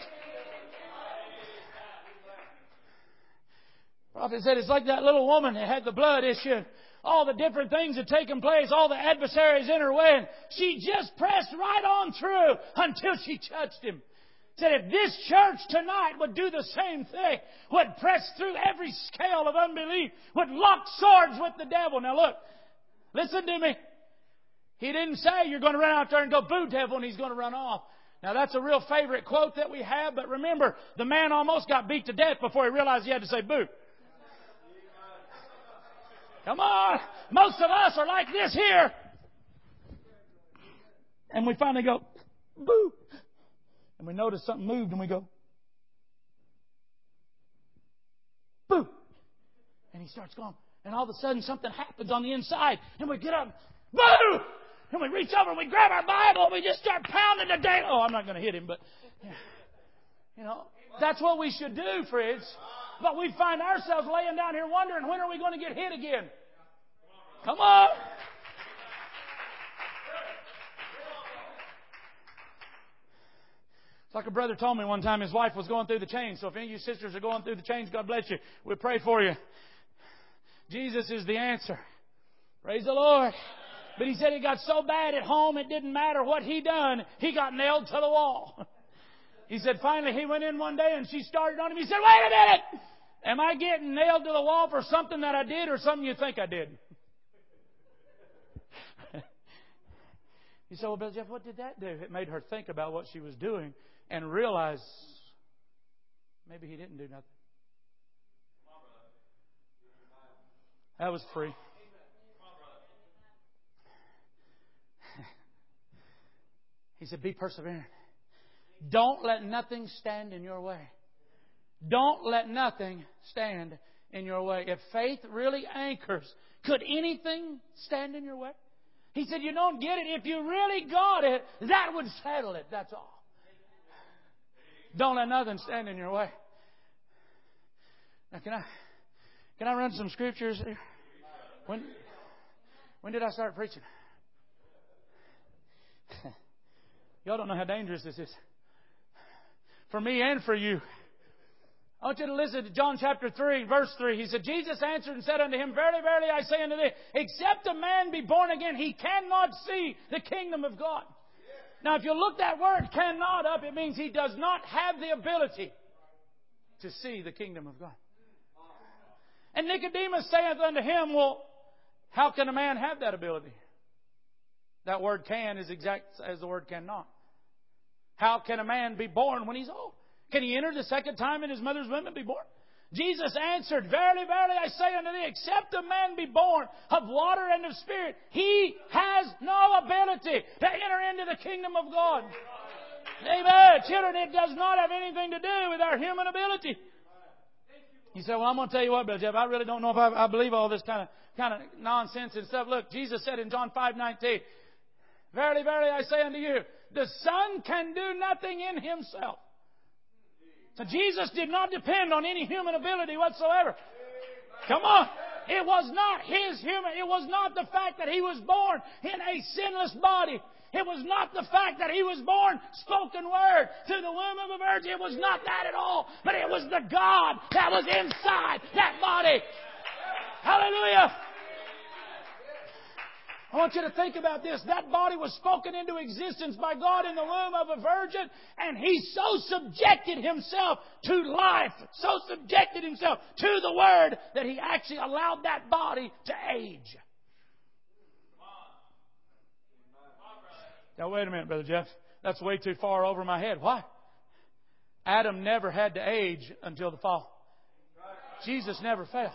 The prophet said it's like that little woman that had the blood issue. All the different things had taken place. All the adversaries in her way. And she just pressed right on through until she touched Him. Said if this church tonight would do the same thing, would press through every scale of unbelief, would lock swords with the devil. Now look, listen to me. He didn't say you're going to run out there and go, boo, devil, and he's going to run off. Now that's a real favorite quote that we have. But remember, the man almost got beat to death before he realized he had to say boo. Come on. Most of us are like this here. And we finally go, boo. And we notice something moved and we go, boo. And he starts going. And all of a sudden something happens on the inside. And we get up, boo. And we reach over and we grab our Bible and we just start pounding the day. Oh, I'm not going to hit him, but, you know, that's what we should do, friends. But we find ourselves laying down here wondering, when are we going to get hit again? Come on. It's like a brother told me one time his wife was going through the chains. So if any of you sisters are going through the chains, God bless you. We pray for you. Jesus is the answer. Praise the Lord. But he said it got so bad at home it didn't matter what he done. He got nailed to the wall. He said finally he went in one day and she started on him. He said, wait a minute. Am I getting nailed to the wall for something that I did or something you think I did? He said, well, Brother Jeff, what did that do? It made her think about what she was doing and realize maybe he didn't do nothing. That was free. He said, be perseverant. Don't let nothing stand in your way. Don't let nothing stand in your way. If faith really anchors, could anything stand in your way? He said, you don't get it. If you really got it, that would settle it. That's all. Don't let nothing stand in your way. Now, can I, Can I run some scriptures here? When, when did I start preaching? Y'all don't know how dangerous this is. For me and for you. I want you to listen to John chapter three, verse three. He said, Jesus answered and said unto him, Verily, verily, I say unto thee, except a man be born again, he cannot see the kingdom of God. Now, if you look that word cannot up, it means he does not have the ability to see the kingdom of God. And Nicodemus saith unto him, Well, how can a man have that ability? That word can is exact as the word cannot. How can a man be born when he's old? Can he enter the second time in his mother's womb and be born? Jesus answered, Verily, verily, I say unto thee, except a man be born of water and of spirit, he has no ability to enter into the kingdom of God. Amen. Children, it does not have anything to do with our human ability. You say, well, I'm going to tell you what, Brother Jeff, I really don't know if I, I believe all this kind of kind of nonsense and stuff. Look, Jesus said in John five nineteen, Verily, verily, I say unto you, the Son can do nothing in Himself. So Jesus did not depend on any human ability whatsoever. Come on. It was not His human. It was not the fact that He was born in a sinless body. It was not the fact that He was born spoken word to the womb of a virgin. It was not that at all. But it was the God that was inside that body. Hallelujah. I want you to think about this. That body was spoken into existence by God in the womb of a virgin, and He so subjected Himself to life, so subjected Himself to the Word, that He actually allowed that body to age. Now, wait a minute, Brother Jeff. That's way too far over my head. Why? Adam never had to age until the fall. Jesus never fell.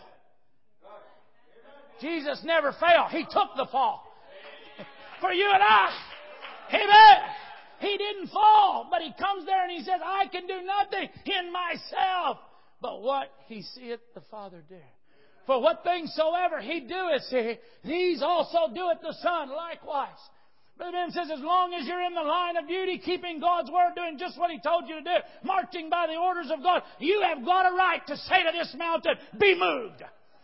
Jesus never fell. He took the fall. For you and I. Amen. He didn't fall, but He comes there and He says, I can do nothing in myself, but what He seeth the Father do. For what things soever He doeth, see, these also doeth the Son likewise. Brother Ben says, as long as you're in the line of duty, keeping God's Word, doing just what He told you to do, marching by the orders of God, you have got a right to say to this mountain, be moved.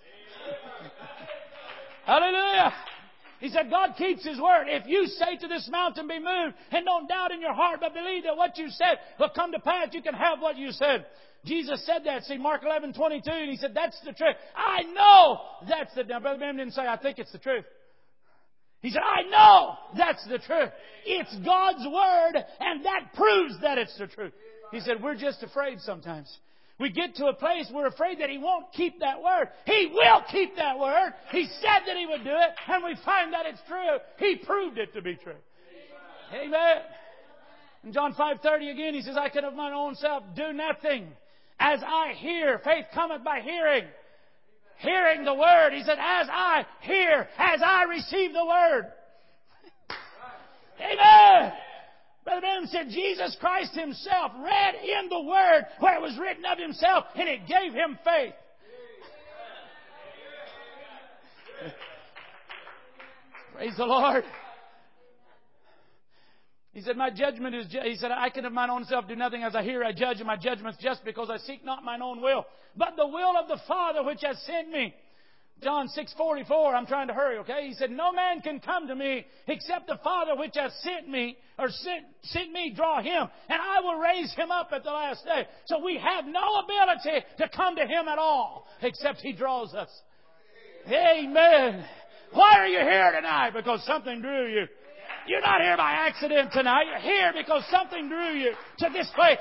Hallelujah. He said, God keeps His word. If you say to this mountain, be moved, and don't doubt in your heart, but believe that what you said will come to pass, you can have what you said. Jesus said that. See, Mark eleven twenty-two, and He said, that's the truth. I know that's the... Now, Brother Ben didn't say, I think it's the truth. He said, I know that's the truth. It's God's word, and that proves that it's the truth. He said, we're just afraid sometimes. We get to a place we're afraid that He won't keep that word. He will keep that word. He said that He would do it, and we find that it's true. He proved it to be true. Amen. Amen. In John five thirty again, He says, I can of mine own self do nothing. As I hear, faith cometh by hearing. Hearing the word. He said, as I hear, as I receive the word. Amen. Brother Branham said Jesus Christ Himself read in the Word where it was written of Himself, and it gave Him faith. Praise the Lord. He said, my judgment is just, He said, I can of mine own self do nothing. As I hear, I judge, and my judgment is just, because I seek not mine own will, but the will of the Father which has sent me. John six forty-four, I'm trying to hurry, okay? He said, no man can come to me except the Father which has sent me, or sent, sent me, draw him, and I will raise him up at the last day. So we have no ability to come to Him at all, except He draws us. Amen. Why are you here tonight? Because something drew you. You're not here by accident tonight. You're here because something drew you to this place.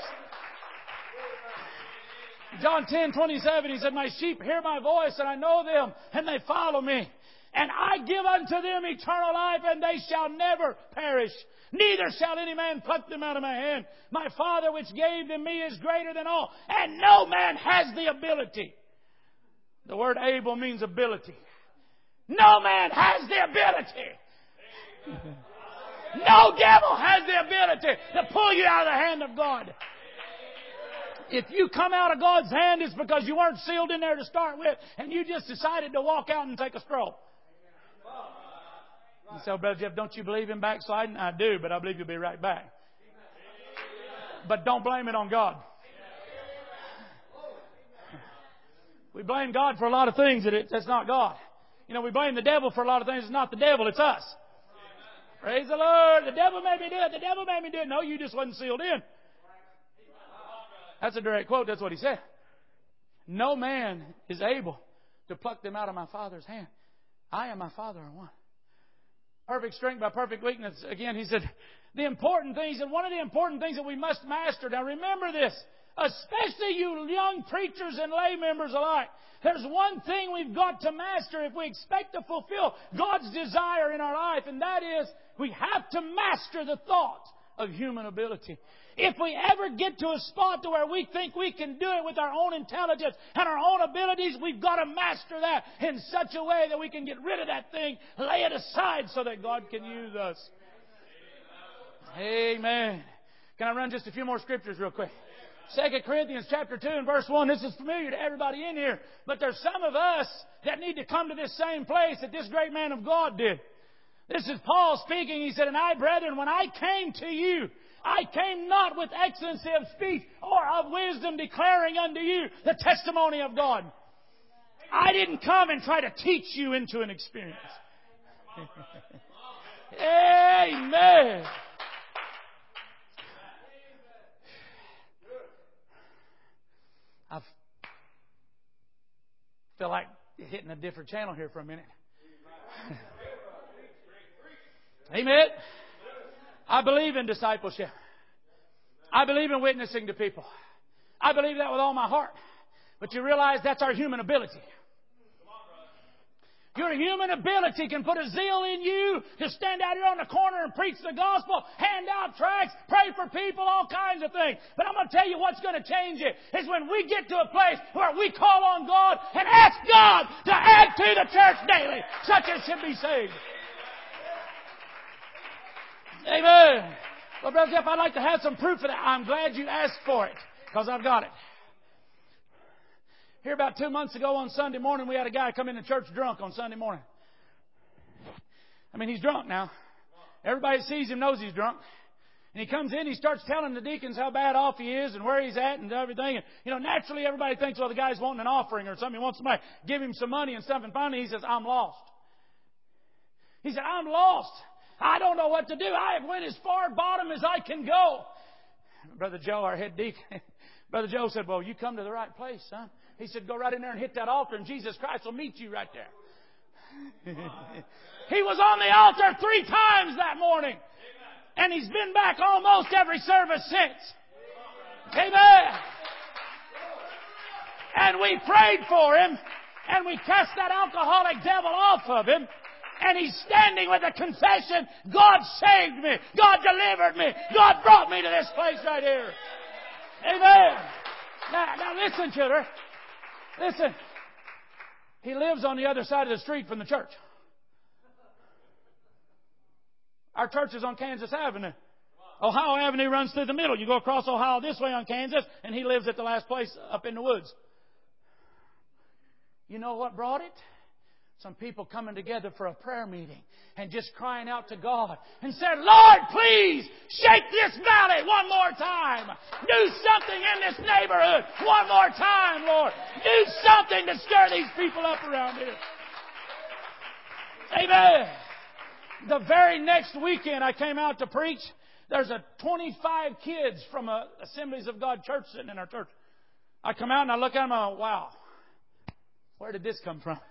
John ten twenty-seven, He said, my sheep hear my voice, and I know them, and they follow me. And I give unto them eternal life, and they shall never perish. Neither shall any man pluck them out of my hand. My Father which gave them me is greater than all, and no man has the ability. The word able means ability. No man has the ability. No devil has the ability to pull you out of the hand of God. If you come out of God's hand, it's because you weren't sealed in there to start with, and you just decided to walk out and take a stroll. You say, oh, Brother Jeff, don't you believe in backsliding? I do, but I believe you'll be right back. But don't blame it on God. We blame God for a lot of things that it, that's not God. You know, we blame the devil for a lot of things. It's not the devil, it's us. Praise the Lord. The devil made me do it. The devil made me do it. No, you just wasn't sealed in. That's a direct quote. That's what he said. No man is able to pluck them out of my Father's hand. I and my Father are one. Perfect strength by perfect weakness. Again, he said, the important things, and one of the important things that we must master. Now remember this, especially you young preachers and lay members alike. There's one thing we've got to master if we expect to fulfill God's desire in our life, and that is we have to master the thought of human ability. If we ever get to a spot to where we think we can do it with our own intelligence and our own abilities, we've got to master that in such a way that we can get rid of that thing, lay it aside so that God can use us. Amen. Can I run just a few more scriptures real quick? Second Corinthians chapter two and verse one. This is familiar to everybody in here. But there's some of us that need to come to this same place that this great man of God did. This is Paul speaking. He said, and I, brethren, when I came to you, I came not with excellency of speech or of wisdom, declaring unto you the testimony of God. I didn't come and try to teach you into an experience. Amen. I feel like hitting a different channel here for a minute. Amen. I believe in discipleship. I believe in witnessing to people. I believe that with all my heart. But you realize that's our human ability. Your human ability can put a zeal in you to stand out here on the corner and preach the gospel, hand out tracts, pray for people, all kinds of things. But I'm going to tell you what's going to change it is when we get to a place where we call on God and ask God to add to the church daily, such as should be saved. Amen. Well, Brother Jeff, I'd like to have some proof of that. I'm glad you asked for it, because I've got it. Here about two months ago on Sunday morning, we had a guy come into church drunk on Sunday morning. I mean, he's drunk now. Everybody that sees him knows he's drunk. And he comes in, he starts telling the deacons how bad off he is and where he's at and everything. And, you know, naturally everybody thinks, well, the guy's wanting an offering or something. He wants somebody to give him some money and stuff. And finally he says, I'm lost. He said, I'm lost. I don't know what to do. I have went as far bottom as I can go. Brother Joe, our head deacon, Brother Joe said, well, you come to the right place, son. He said, go right in there and hit that altar and Jesus Christ will meet you right there. He was on the altar three times that morning. And he's been back almost every service since. Amen. And we prayed for him. And we cast that alcoholic devil off of him. And he's standing with a confession, God saved me. God delivered me. God brought me to this place right here. Amen. Now, now listen, children. Listen. He lives on the other side of the street from the church. Our church is on Kansas Avenue. Ohio Avenue runs through the middle. You go across Ohio this way on Kansas, and he lives at the last place up in the woods. You know what brought it? Some people coming together for a prayer meeting and just crying out to God and said, Lord, please shake this valley one more time. Do something in this neighborhood one more time, Lord. Do something to stir these people up around here. Amen. The very next weekend I came out to preach. There's a twenty-five kids from a Assemblies of God church sitting in our church. I come out and I look at them and I go, wow, where did this come from?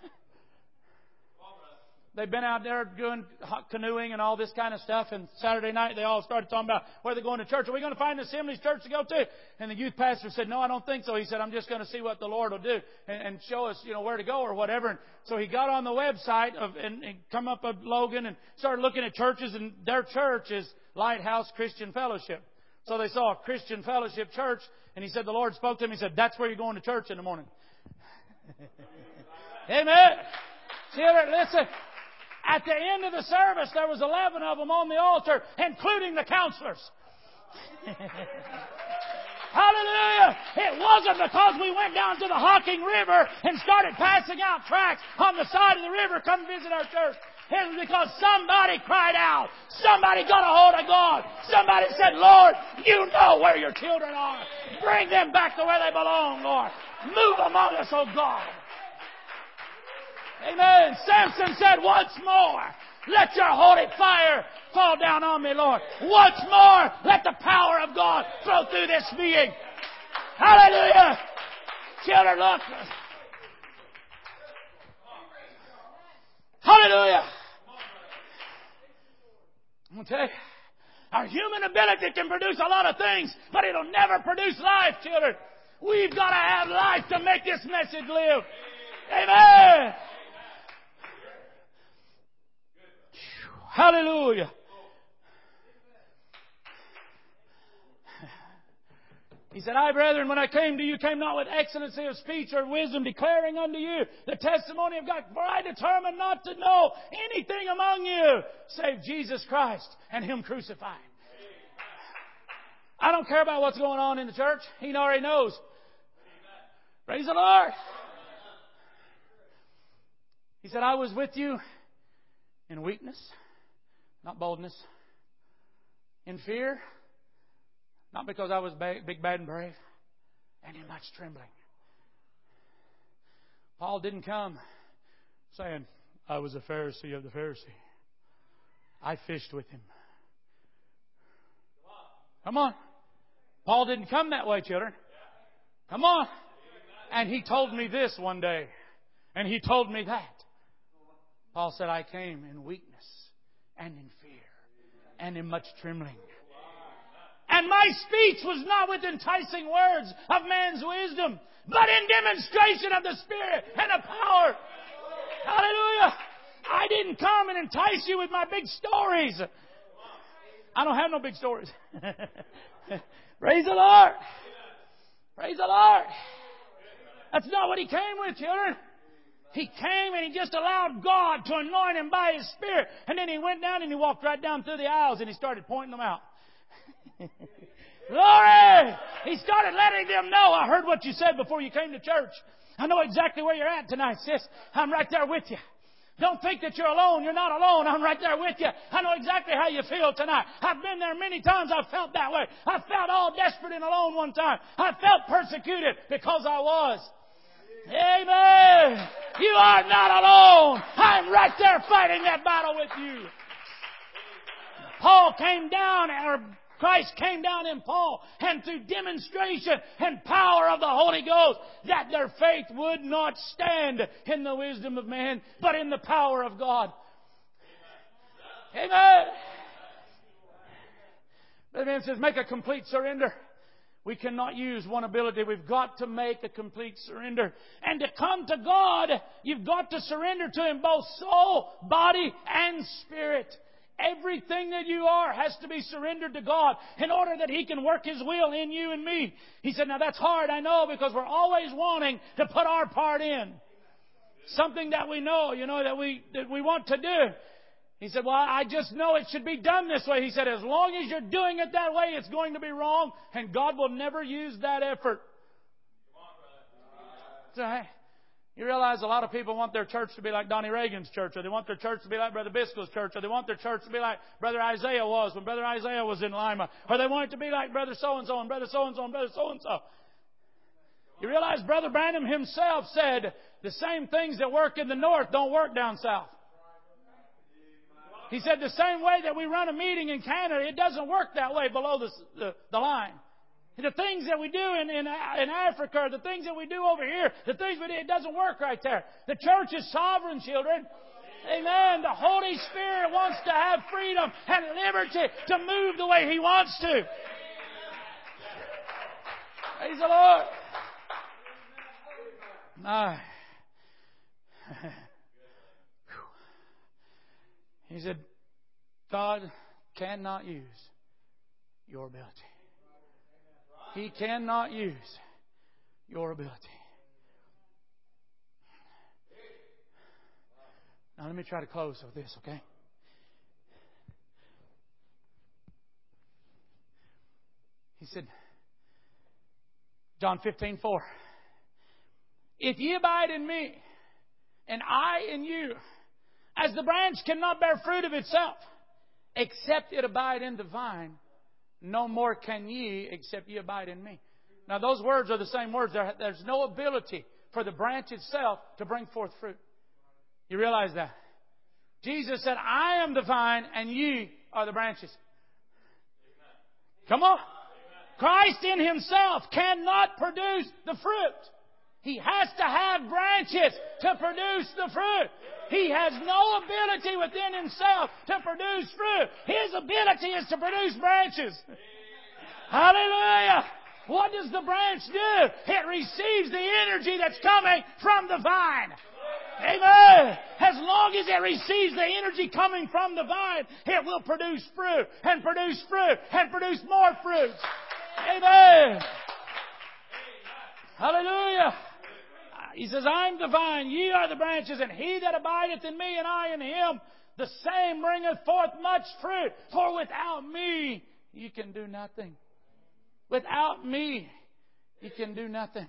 They've been out there doing canoeing and all this kind of stuff. And Saturday night, they all started talking about where they're going to church. Are we going to find an Assemblies church to go to? And the youth pastor said, no, I don't think so. He said, I'm just going to see what the Lord will do and, and show us, you know, where to go or whatever. And so he got on the website of, and, and come up with Logan and started looking at churches. And their church is Lighthouse Christian Fellowship. So they saw a Christian Fellowship church. And he said, the Lord spoke to him. He said, that's where you're going to church in the morning. Amen. Children, listen. At the end of the service, there was eleven of them on the altar, including the counselors. Hallelujah! It wasn't because we went down to the Hocking River and started passing out tracts on the side of the river, come visit our church. It was because somebody cried out. Somebody got a hold of God. Somebody said, Lord, you know where your children are. Bring them back to where they belong, Lord. Move among us, oh God. Amen. Samson said, once more, let your holy fire fall down on me, Lord. Once more, let the power of God flow through this being. Hallelujah. Children, look. Hallelujah. I'm going to tell you, our human ability can produce a lot of things, but it'll never produce life, children. We've got to have life to make this message live. Amen. Hallelujah. He said, I, brethren, when I came to you, came not with excellency of speech or wisdom, declaring unto you the testimony of God. For I determined not to know anything among you save Jesus Christ and Him crucified. I don't care about what's going on in the church. He already knows. Praise the Lord. He said, I was with you in weakness, not boldness. In fear, not because I was big, bad, and brave, and in much trembling. Paul didn't come saying, I was a Pharisee of the Pharisee. I fished with him. Come on. Paul didn't come that way, children. Come on. And he told me this one day. And he told me that. Paul said, I came in weakness and in fear and in much trembling. And my speech was not with enticing words of man's wisdom, but in demonstration of the Spirit and of power. Hallelujah. I didn't come and entice you with my big stories. I don't have no big stories. Praise the Lord. Praise the Lord. That's not what He came with, children. He came and He just allowed God to anoint Him by His Spirit. And then He went down and He walked right down through the aisles and He started pointing them out. Glory! He started letting them know, I heard what you said before you came to church. I know exactly where you're at tonight, sis. I'm right there with you. Don't think that you're alone. You're not alone. I'm right there with you. I know exactly how you feel tonight. I've been there many times. I've felt that way. I felt all desperate and alone one time. I felt persecuted because I was. Amen. You are not alone. I'm right there fighting that battle with you. Paul came down, or Christ came down in Paul, and through demonstration and power of the Holy Ghost, that their faith would not stand in the wisdom of man, but in the power of God. Amen. The man says, make a complete surrender. We cannot use one ability. We've got to make a complete surrender. And to come to God, you've got to surrender to Him both soul, body, and spirit. Everything that you are has to be surrendered to God in order that He can work His will in you and me. He said, now that's hard, I know, because we're always wanting to put our part in. Something that we know, you know, that we that we want to do. He said, well, I just know it should be done this way. He said, as long as you're doing it that way, it's going to be wrong, and God will never use that effort. So, hey, you realize a lot of people want their church to be like Donnie Reagan's church, or they want their church to be like Brother Biscoe's church, or they want their church to be like Brother Isaiah was when Brother Isaiah was in Lima, or they want it to be like Brother so-and-so and Brother so-and-so and Brother so-and-so. You realize Brother Branham himself said the same things that work in the north don't work down south. He said the same way that we run a meeting in Canada, it doesn't work that way below the, the, the line. The things that we do in, in, in Africa, the things that we do over here, the things we do, it doesn't work right there. The church is sovereign, children. Amen. The Holy Spirit wants to have freedom and liberty to move the way He wants to. Praise the Lord. My. He said, God cannot use your ability. He cannot use your ability. Now let me try to close with this, okay? He said, John fifteen four, if ye abide in me, and I in you, as the branch cannot bear fruit of itself, except it abide in the vine, no more can ye, except ye abide in me. Now those words are the same words. There, there's no ability for the branch itself to bring forth fruit. You realize that? Jesus said, I am the vine and ye are the branches. Come on. Christ in Himself cannot produce the fruit. He has to have branches to produce the fruit. He has no ability within Himself to produce fruit. His ability is to produce branches. Hallelujah! What does the branch do? It receives the energy that's coming from the vine. Amen. As long as it receives the energy coming from the vine, it will produce fruit and produce fruit and produce more fruit. Amen. Hallelujah. He says, I am the vine, ye are the branches, and he that abideth in me and I in him, the same bringeth forth much fruit. For without me, you can do nothing. Without me, you can do nothing.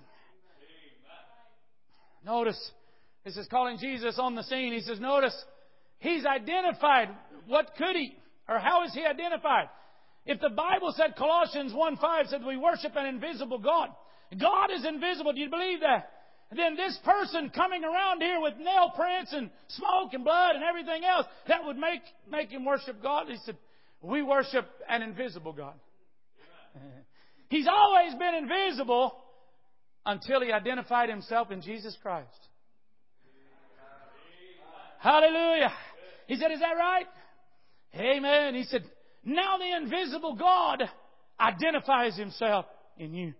Notice, this is calling Jesus on the scene. He says, notice, He's identified. What could He, or how is He identified? If the Bible said, Colossians one five said, we worship an invisible God. God is invisible. Do you believe that? Then this person coming around here with nail prints and smoke and blood and everything else, that would make, make him worship God. He said, we worship an invisible God. He's always been invisible until He identified Himself in Jesus Christ. Hallelujah. He said, is that right? Amen. He said, now the invisible God identifies Himself in you.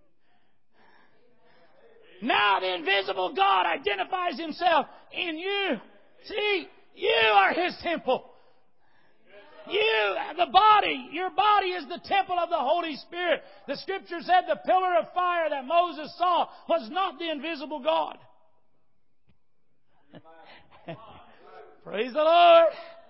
Now the invisible God identifies Himself in you. See, you are His temple. You, the body, your body is the temple of the Holy Spirit. The Scripture said the pillar of fire that Moses saw was not the invisible God. Praise the Lord.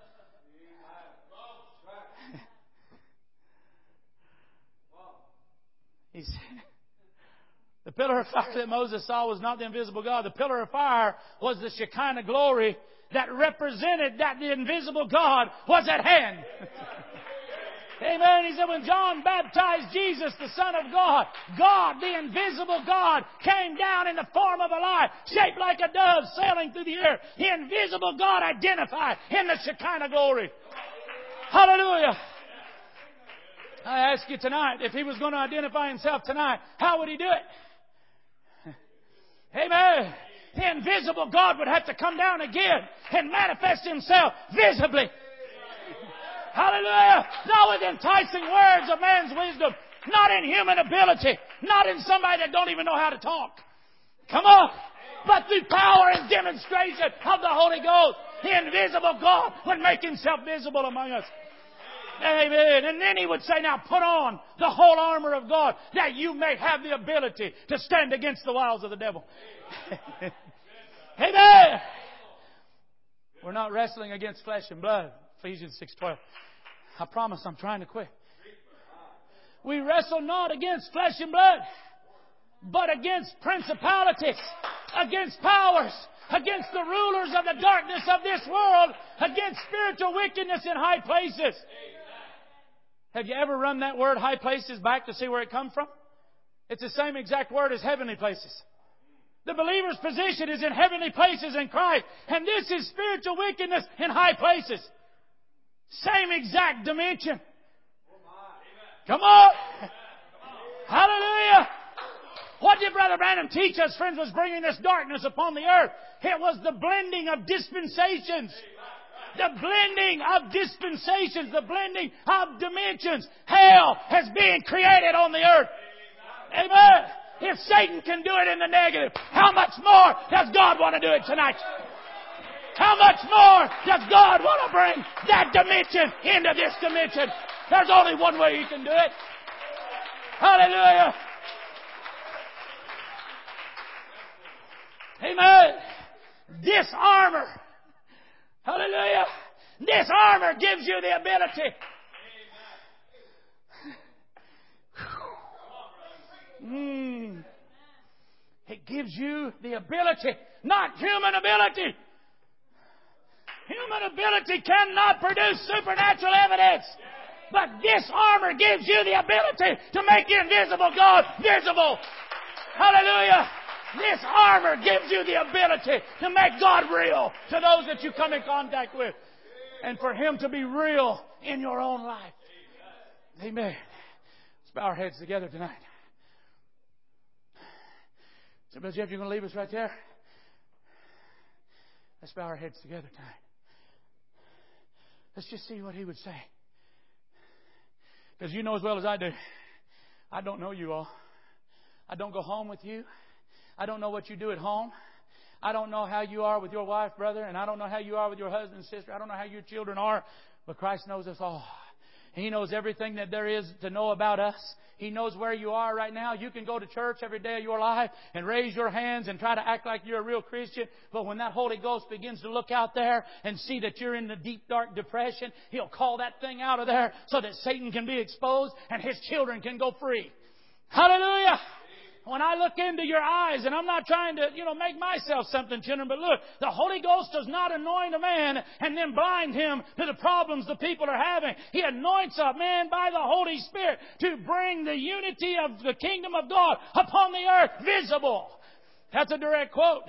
He said, the pillar of fire that Moses saw was not the invisible God. The pillar of fire was the Shekinah glory that represented that the invisible God was at hand. Amen. He said when John baptized Jesus, the Son of God, God, the invisible God, came down in the form of a lion, shaped like a dove, sailing through the air. The invisible God identified in the Shekinah glory. Hallelujah. I ask you tonight, if He was going to identify Himself tonight, how would He do it? Amen. The invisible God would have to come down again and manifest Himself visibly. Hallelujah. Not with enticing words of man's wisdom. Not in human ability. Not in somebody that don't even know how to talk. Come on. But through power and demonstration of the Holy Ghost, the invisible God would make Himself visible among us. Amen. And then He would say, now put on the whole armor of God that you may have the ability to stand against the wiles of the devil. Amen. We're not wrestling against flesh and blood. Ephesians six twelve. I promise I'm trying to quit. We wrestle not against flesh and blood, but against principalities, against powers, against the rulers of the darkness of this world, against spiritual wickedness in high places. Have you ever run that word high places back to see where it comes from? It's the same exact word as heavenly places. The believer's position is in heavenly places in Christ. And this is spiritual wickedness in high places. Same exact dimension. Come on. Hallelujah. What did Brother Branham teach us, friends, was bringing this darkness upon the earth? It was the blending of dispensations. The blending of dispensations, the blending of dimensions. Hell has been created on the earth. Amen. If Satan can do it in the negative, how much more does God want to do it tonight? How much more does God want to bring that dimension into this dimension? There's only one way He can do it. Hallelujah. Amen. This armor, hallelujah, this armor gives you the ability. Mm. It gives you the ability, not human ability. Human ability cannot produce supernatural evidence. But this armor gives you the ability to make the invisible God visible. Hallelujah. This armor gives you the ability to make God real to those that you come in contact with. And for Him to be real in your own life. Amen. Let's bow our heads together tonight. So, Brother Jeff, you're going to leave us right there? Let's bow our heads together tonight. Let's just see what He would say. Because you know as well as I do, I don't know you all. I don't go home with you. I don't know what you do at home. I don't know how you are with your wife, brother, and I don't know how you are with your husband and sister. I don't know how your children are, but Christ knows us all. He knows everything that there is to know about us. He knows where you are right now. You can go to church every day of your life and raise your hands and try to act like you're a real Christian. But when that Holy Ghost begins to look out there and see that you're in the deep, dark depression, He'll call that thing out of there so that Satan can be exposed and his children can go free. Hallelujah! When I look into your eyes, and I'm not trying to, you know, make myself something, children, but look, the Holy Ghost does not anoint a man and then blind him to the problems the people are having. He anoints a man by the Holy Spirit to bring the unity of the kingdom of God upon the earth visible. That's a direct quote.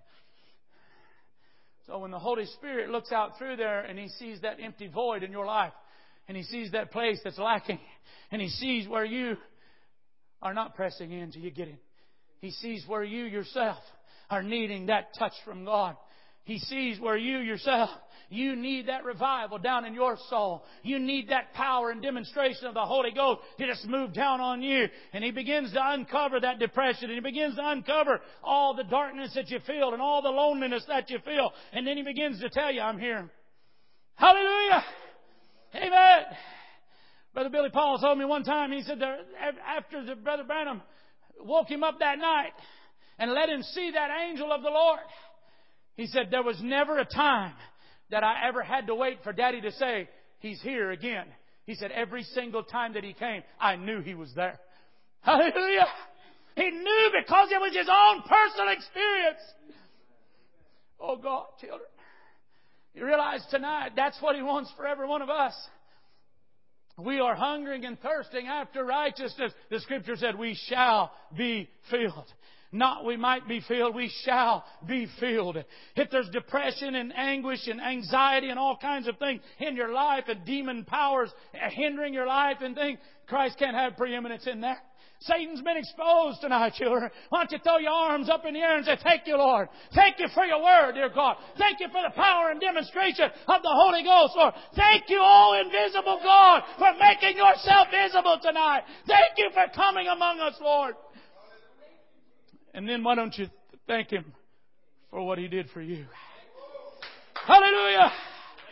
So when the Holy Spirit looks out through there and He sees that empty void in your life, and He sees that place that's lacking, and He sees where you are not pressing in till you get in. He sees where you yourself are needing that touch from God. He sees where you yourself, you need that revival down in your soul. You need that power and demonstration of the Holy Ghost to just move down on you. And He begins to uncover that depression. And He begins to uncover all the darkness that you feel and all the loneliness that you feel. And then He begins to tell you, I'm here. Hallelujah! Amen! Brother Billy Paul told me one time, he said that after the Brother Branham woke him up that night and let him see that angel of the Lord, he said, there was never a time that I ever had to wait for Daddy to say, He's here again. He said, every single time that He came, I knew He was there. Hallelujah! He knew because it was his own personal experience. Oh God, children. You realize tonight, that's what He wants for every one of us. We are hungering and thirsting after righteousness. The Scripture said we shall be filled. Not we might be filled, we shall be filled. If there's depression and anguish and anxiety and all kinds of things in your life and demon powers hindering your life and things, Christ can't have preeminence in there. Satan's been exposed tonight, children. Why don't you throw your arms up in the air and say, thank you, Lord. Thank you for your word, dear God. Thank you for the power and demonstration of the Holy Ghost, Lord. Thank you, oh invisible God, for making yourself visible tonight. Thank you for coming among us, Lord. And then why don't you thank Him for what He did for you? Hallelujah!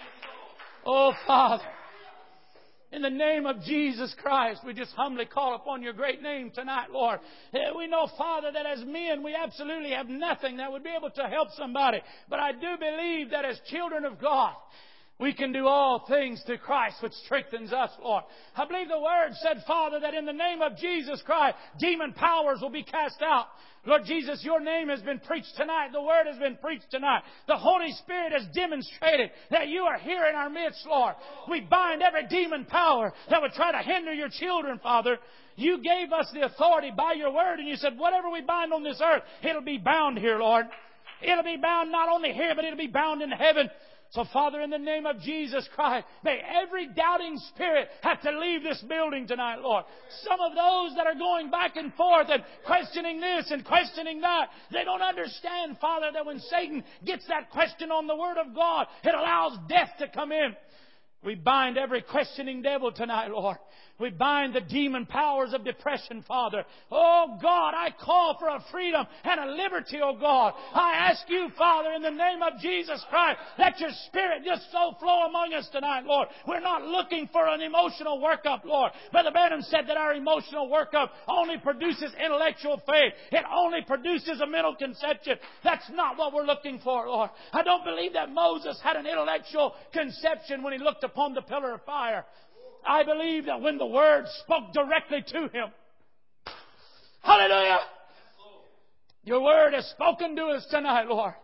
Oh, Father. In the name of Jesus Christ, we just humbly call upon Your great name tonight, Lord. We know, Father, that as men, we absolutely have nothing that would be able to help somebody. But I do believe that as children of God, we can do all things through Christ, which strengthens us, Lord. I believe the Word said, Father, that in the name of Jesus Christ, demon powers will be cast out. Lord Jesus, Your name has been preached tonight. The Word has been preached tonight. The Holy Spirit has demonstrated that You are here in our midst, Lord. We bind every demon power that would try to hinder Your children, Father. You gave us the authority by Your Word, and You said, whatever we bind on this earth, it'll be bound here, Lord. It'll be bound not only here, but it'll be bound in heaven. So, Father, in the name of Jesus Christ, may every doubting spirit have to leave this building tonight, Lord. Some of those that are going back and forth and questioning this and questioning that, they don't understand, Father, that when Satan gets that question on the Word of God, it allows death to come in. We bind every questioning devil tonight, Lord. We bind the demon powers of depression, Father. Oh, God, I call for a freedom and a liberty, oh, God. I ask You, Father, in the name of Jesus Christ, let Your Spirit just so flow among us tonight, Lord. We're not looking for an emotional workup, Lord. Brother Branham said that our emotional workup only produces intellectual faith. It only produces a mental conception. That's not what we're looking for, Lord. I don't believe that Moses had an intellectual conception when he looked upon the pillar of fire. I believe that when the Word spoke directly to him, hallelujah, Your Word has spoken to us tonight, Lord.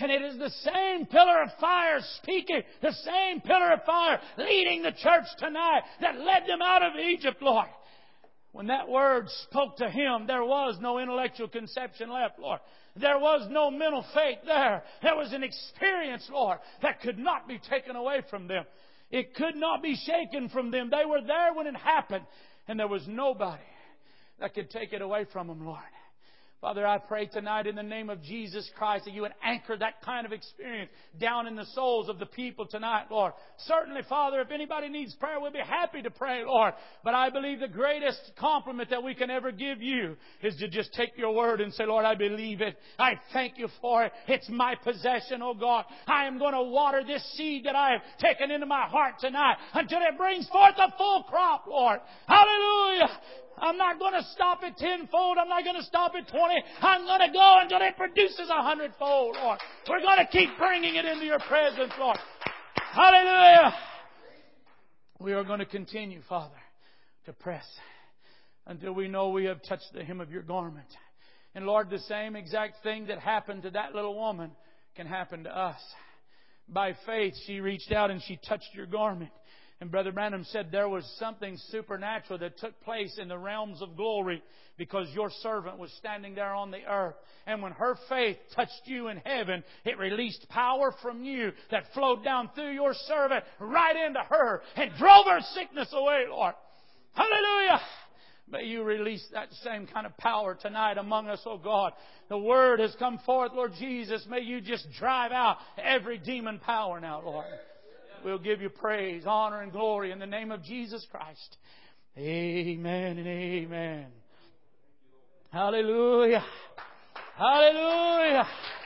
And it is the same pillar of fire speaking, the same pillar of fire leading the church tonight that led them out of Egypt, Lord. When that word spoke to him, there was no intellectual conception left, Lord. There was no mental faith there. There was an experience, Lord, that could not be taken away from them. It could not be shaken from them. They were there when it happened, and there was nobody that could take it away from them, Lord. Father, I pray tonight in the name of Jesus Christ that you would anchor that kind of experience down in the souls of the people tonight, Lord. Certainly, Father, if anybody needs prayer, we'll be happy to pray, Lord. But I believe the greatest compliment that we can ever give you is to just take your word and say, Lord, I believe it. I thank you for it. It's my possession, oh God. I am going to water this seed that I have taken into my heart tonight until it brings forth a full crop, Lord. Hallelujah. I'm not going to stop at tenfold. I'm not going to stop at twenty. I'm going to go until it produces a hundredfold, Lord. We're going to keep bringing it into your presence, Lord. Hallelujah. We are going to continue, Father, to press until we know we have touched the hem of your garment. And Lord, the same exact thing that happened to that little woman can happen to us. By faith, she reached out and she touched your garment. And Brother Branham said there was something supernatural that took place in the realms of glory because your servant was standing there on the earth. And when her faith touched you in heaven, it released power from you that flowed down through your servant right into her and drove her sickness away, Lord. Hallelujah! May you release that same kind of power tonight among us, oh God. The Word has come forth, Lord Jesus. May you just drive out every demon power now, Lord. We'll give you praise, honor, and glory in the name of Jesus Christ. Amen and amen. Hallelujah. Hallelujah.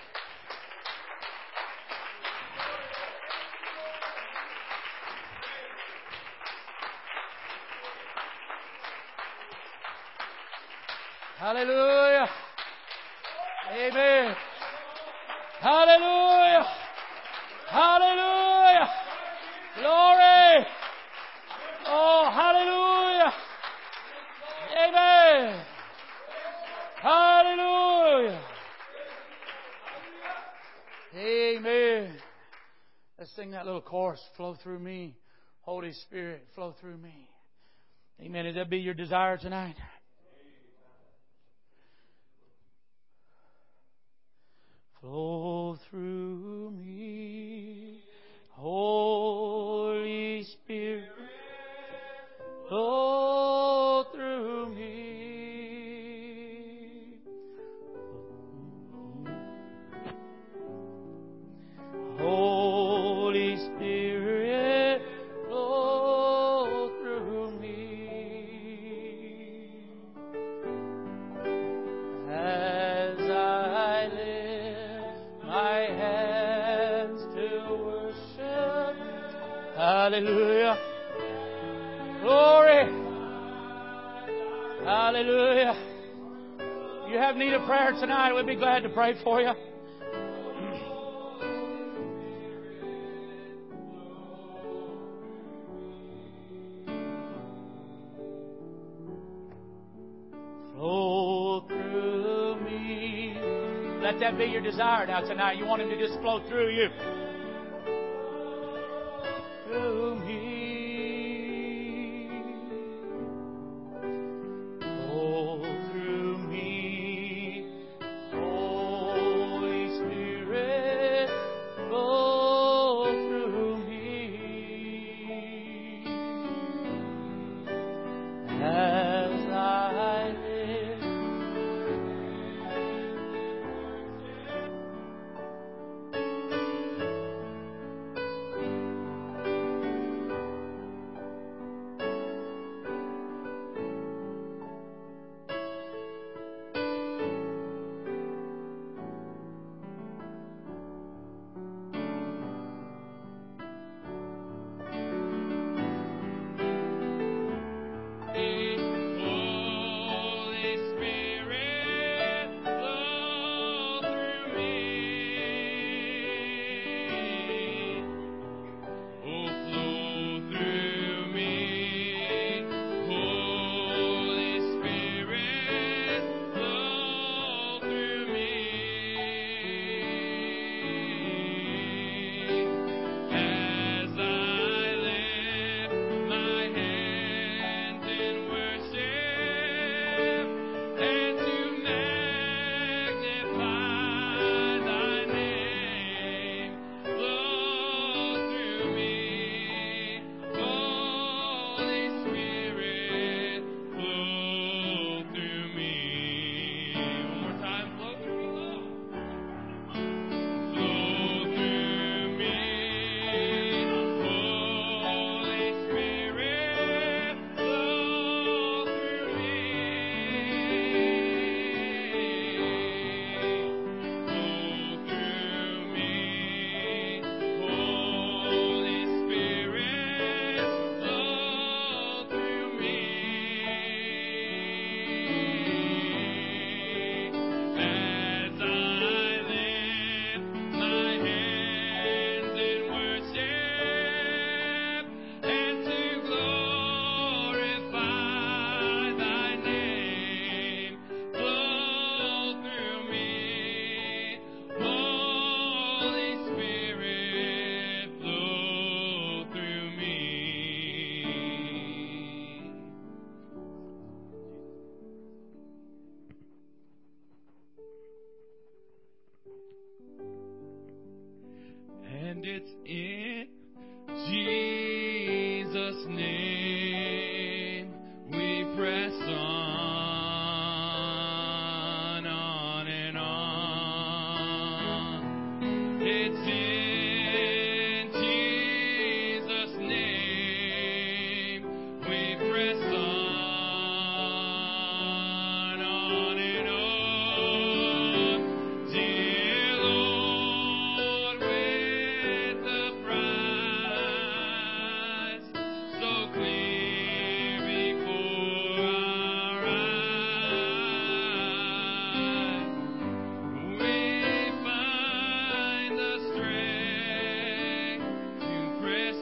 Hallelujah. Amen. Hallelujah. Hallelujah. Glory! Oh, hallelujah! Amen! Hallelujah! Amen! Let's sing that little chorus. Flow through me. Holy Spirit, flow through me. Amen. Does that be your desire tonight? Flow through me. Holy Spirit, flow through me. Holy Spirit, flow through me. As I lift my hands to worship. Hallelujah. Glory. Hallelujah. You have need of prayer tonight. We'd be glad to pray for you. Flow through me. Let that be your desire now tonight. You want Him to just flow through you. Through me. Flow through me. Holy Spirit, flow through me. As I live. It's in Jesus' name we press on, on and on. It's in Jesus' name we press on, on and on. Dear Lord, with the prize so clear before our eyes, we find the strength to press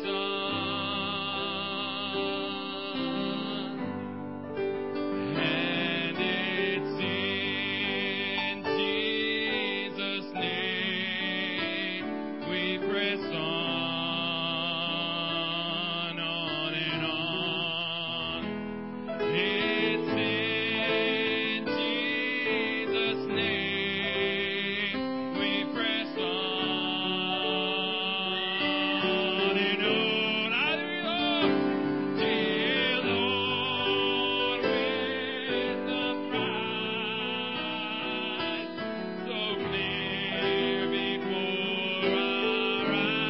on. And it's in Jesus' name we press on, on and on. It's in Jesus' name we press on and on. Hallelujah. Dear Lord, with the prize so clear before our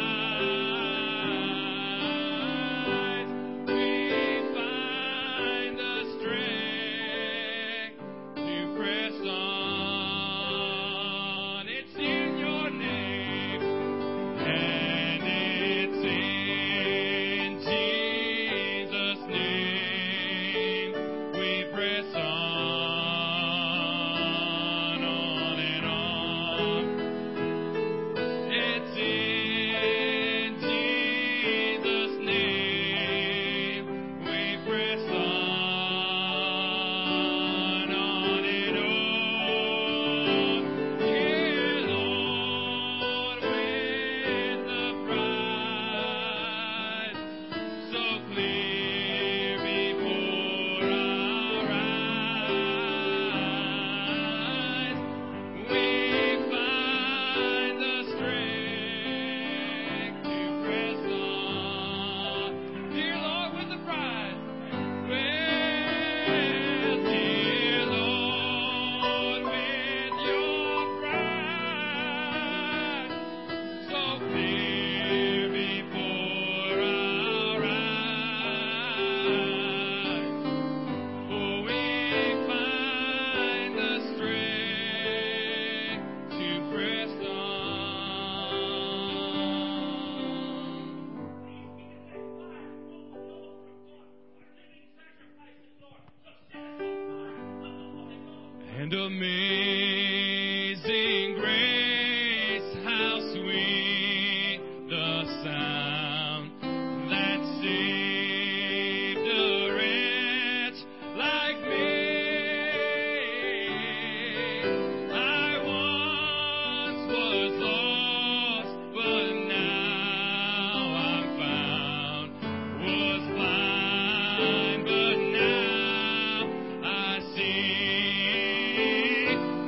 eyes, we find the strength to press on. It's in your name, and it's in Jesus' name we press on, on and on. It's in Jesus' name we press on, on and on. Dear Lord, with the prize so clear before our eyes, we find the strength to press on. Dear Lord, with the prize. Well, dear Lord, with your prize so clear before our eyes, for we find the strength to press on. And amazing grace, how sweet the sound that saved a wretch like me. I once was lost, but now I'm found. Was blind, but now I see.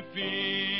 feet.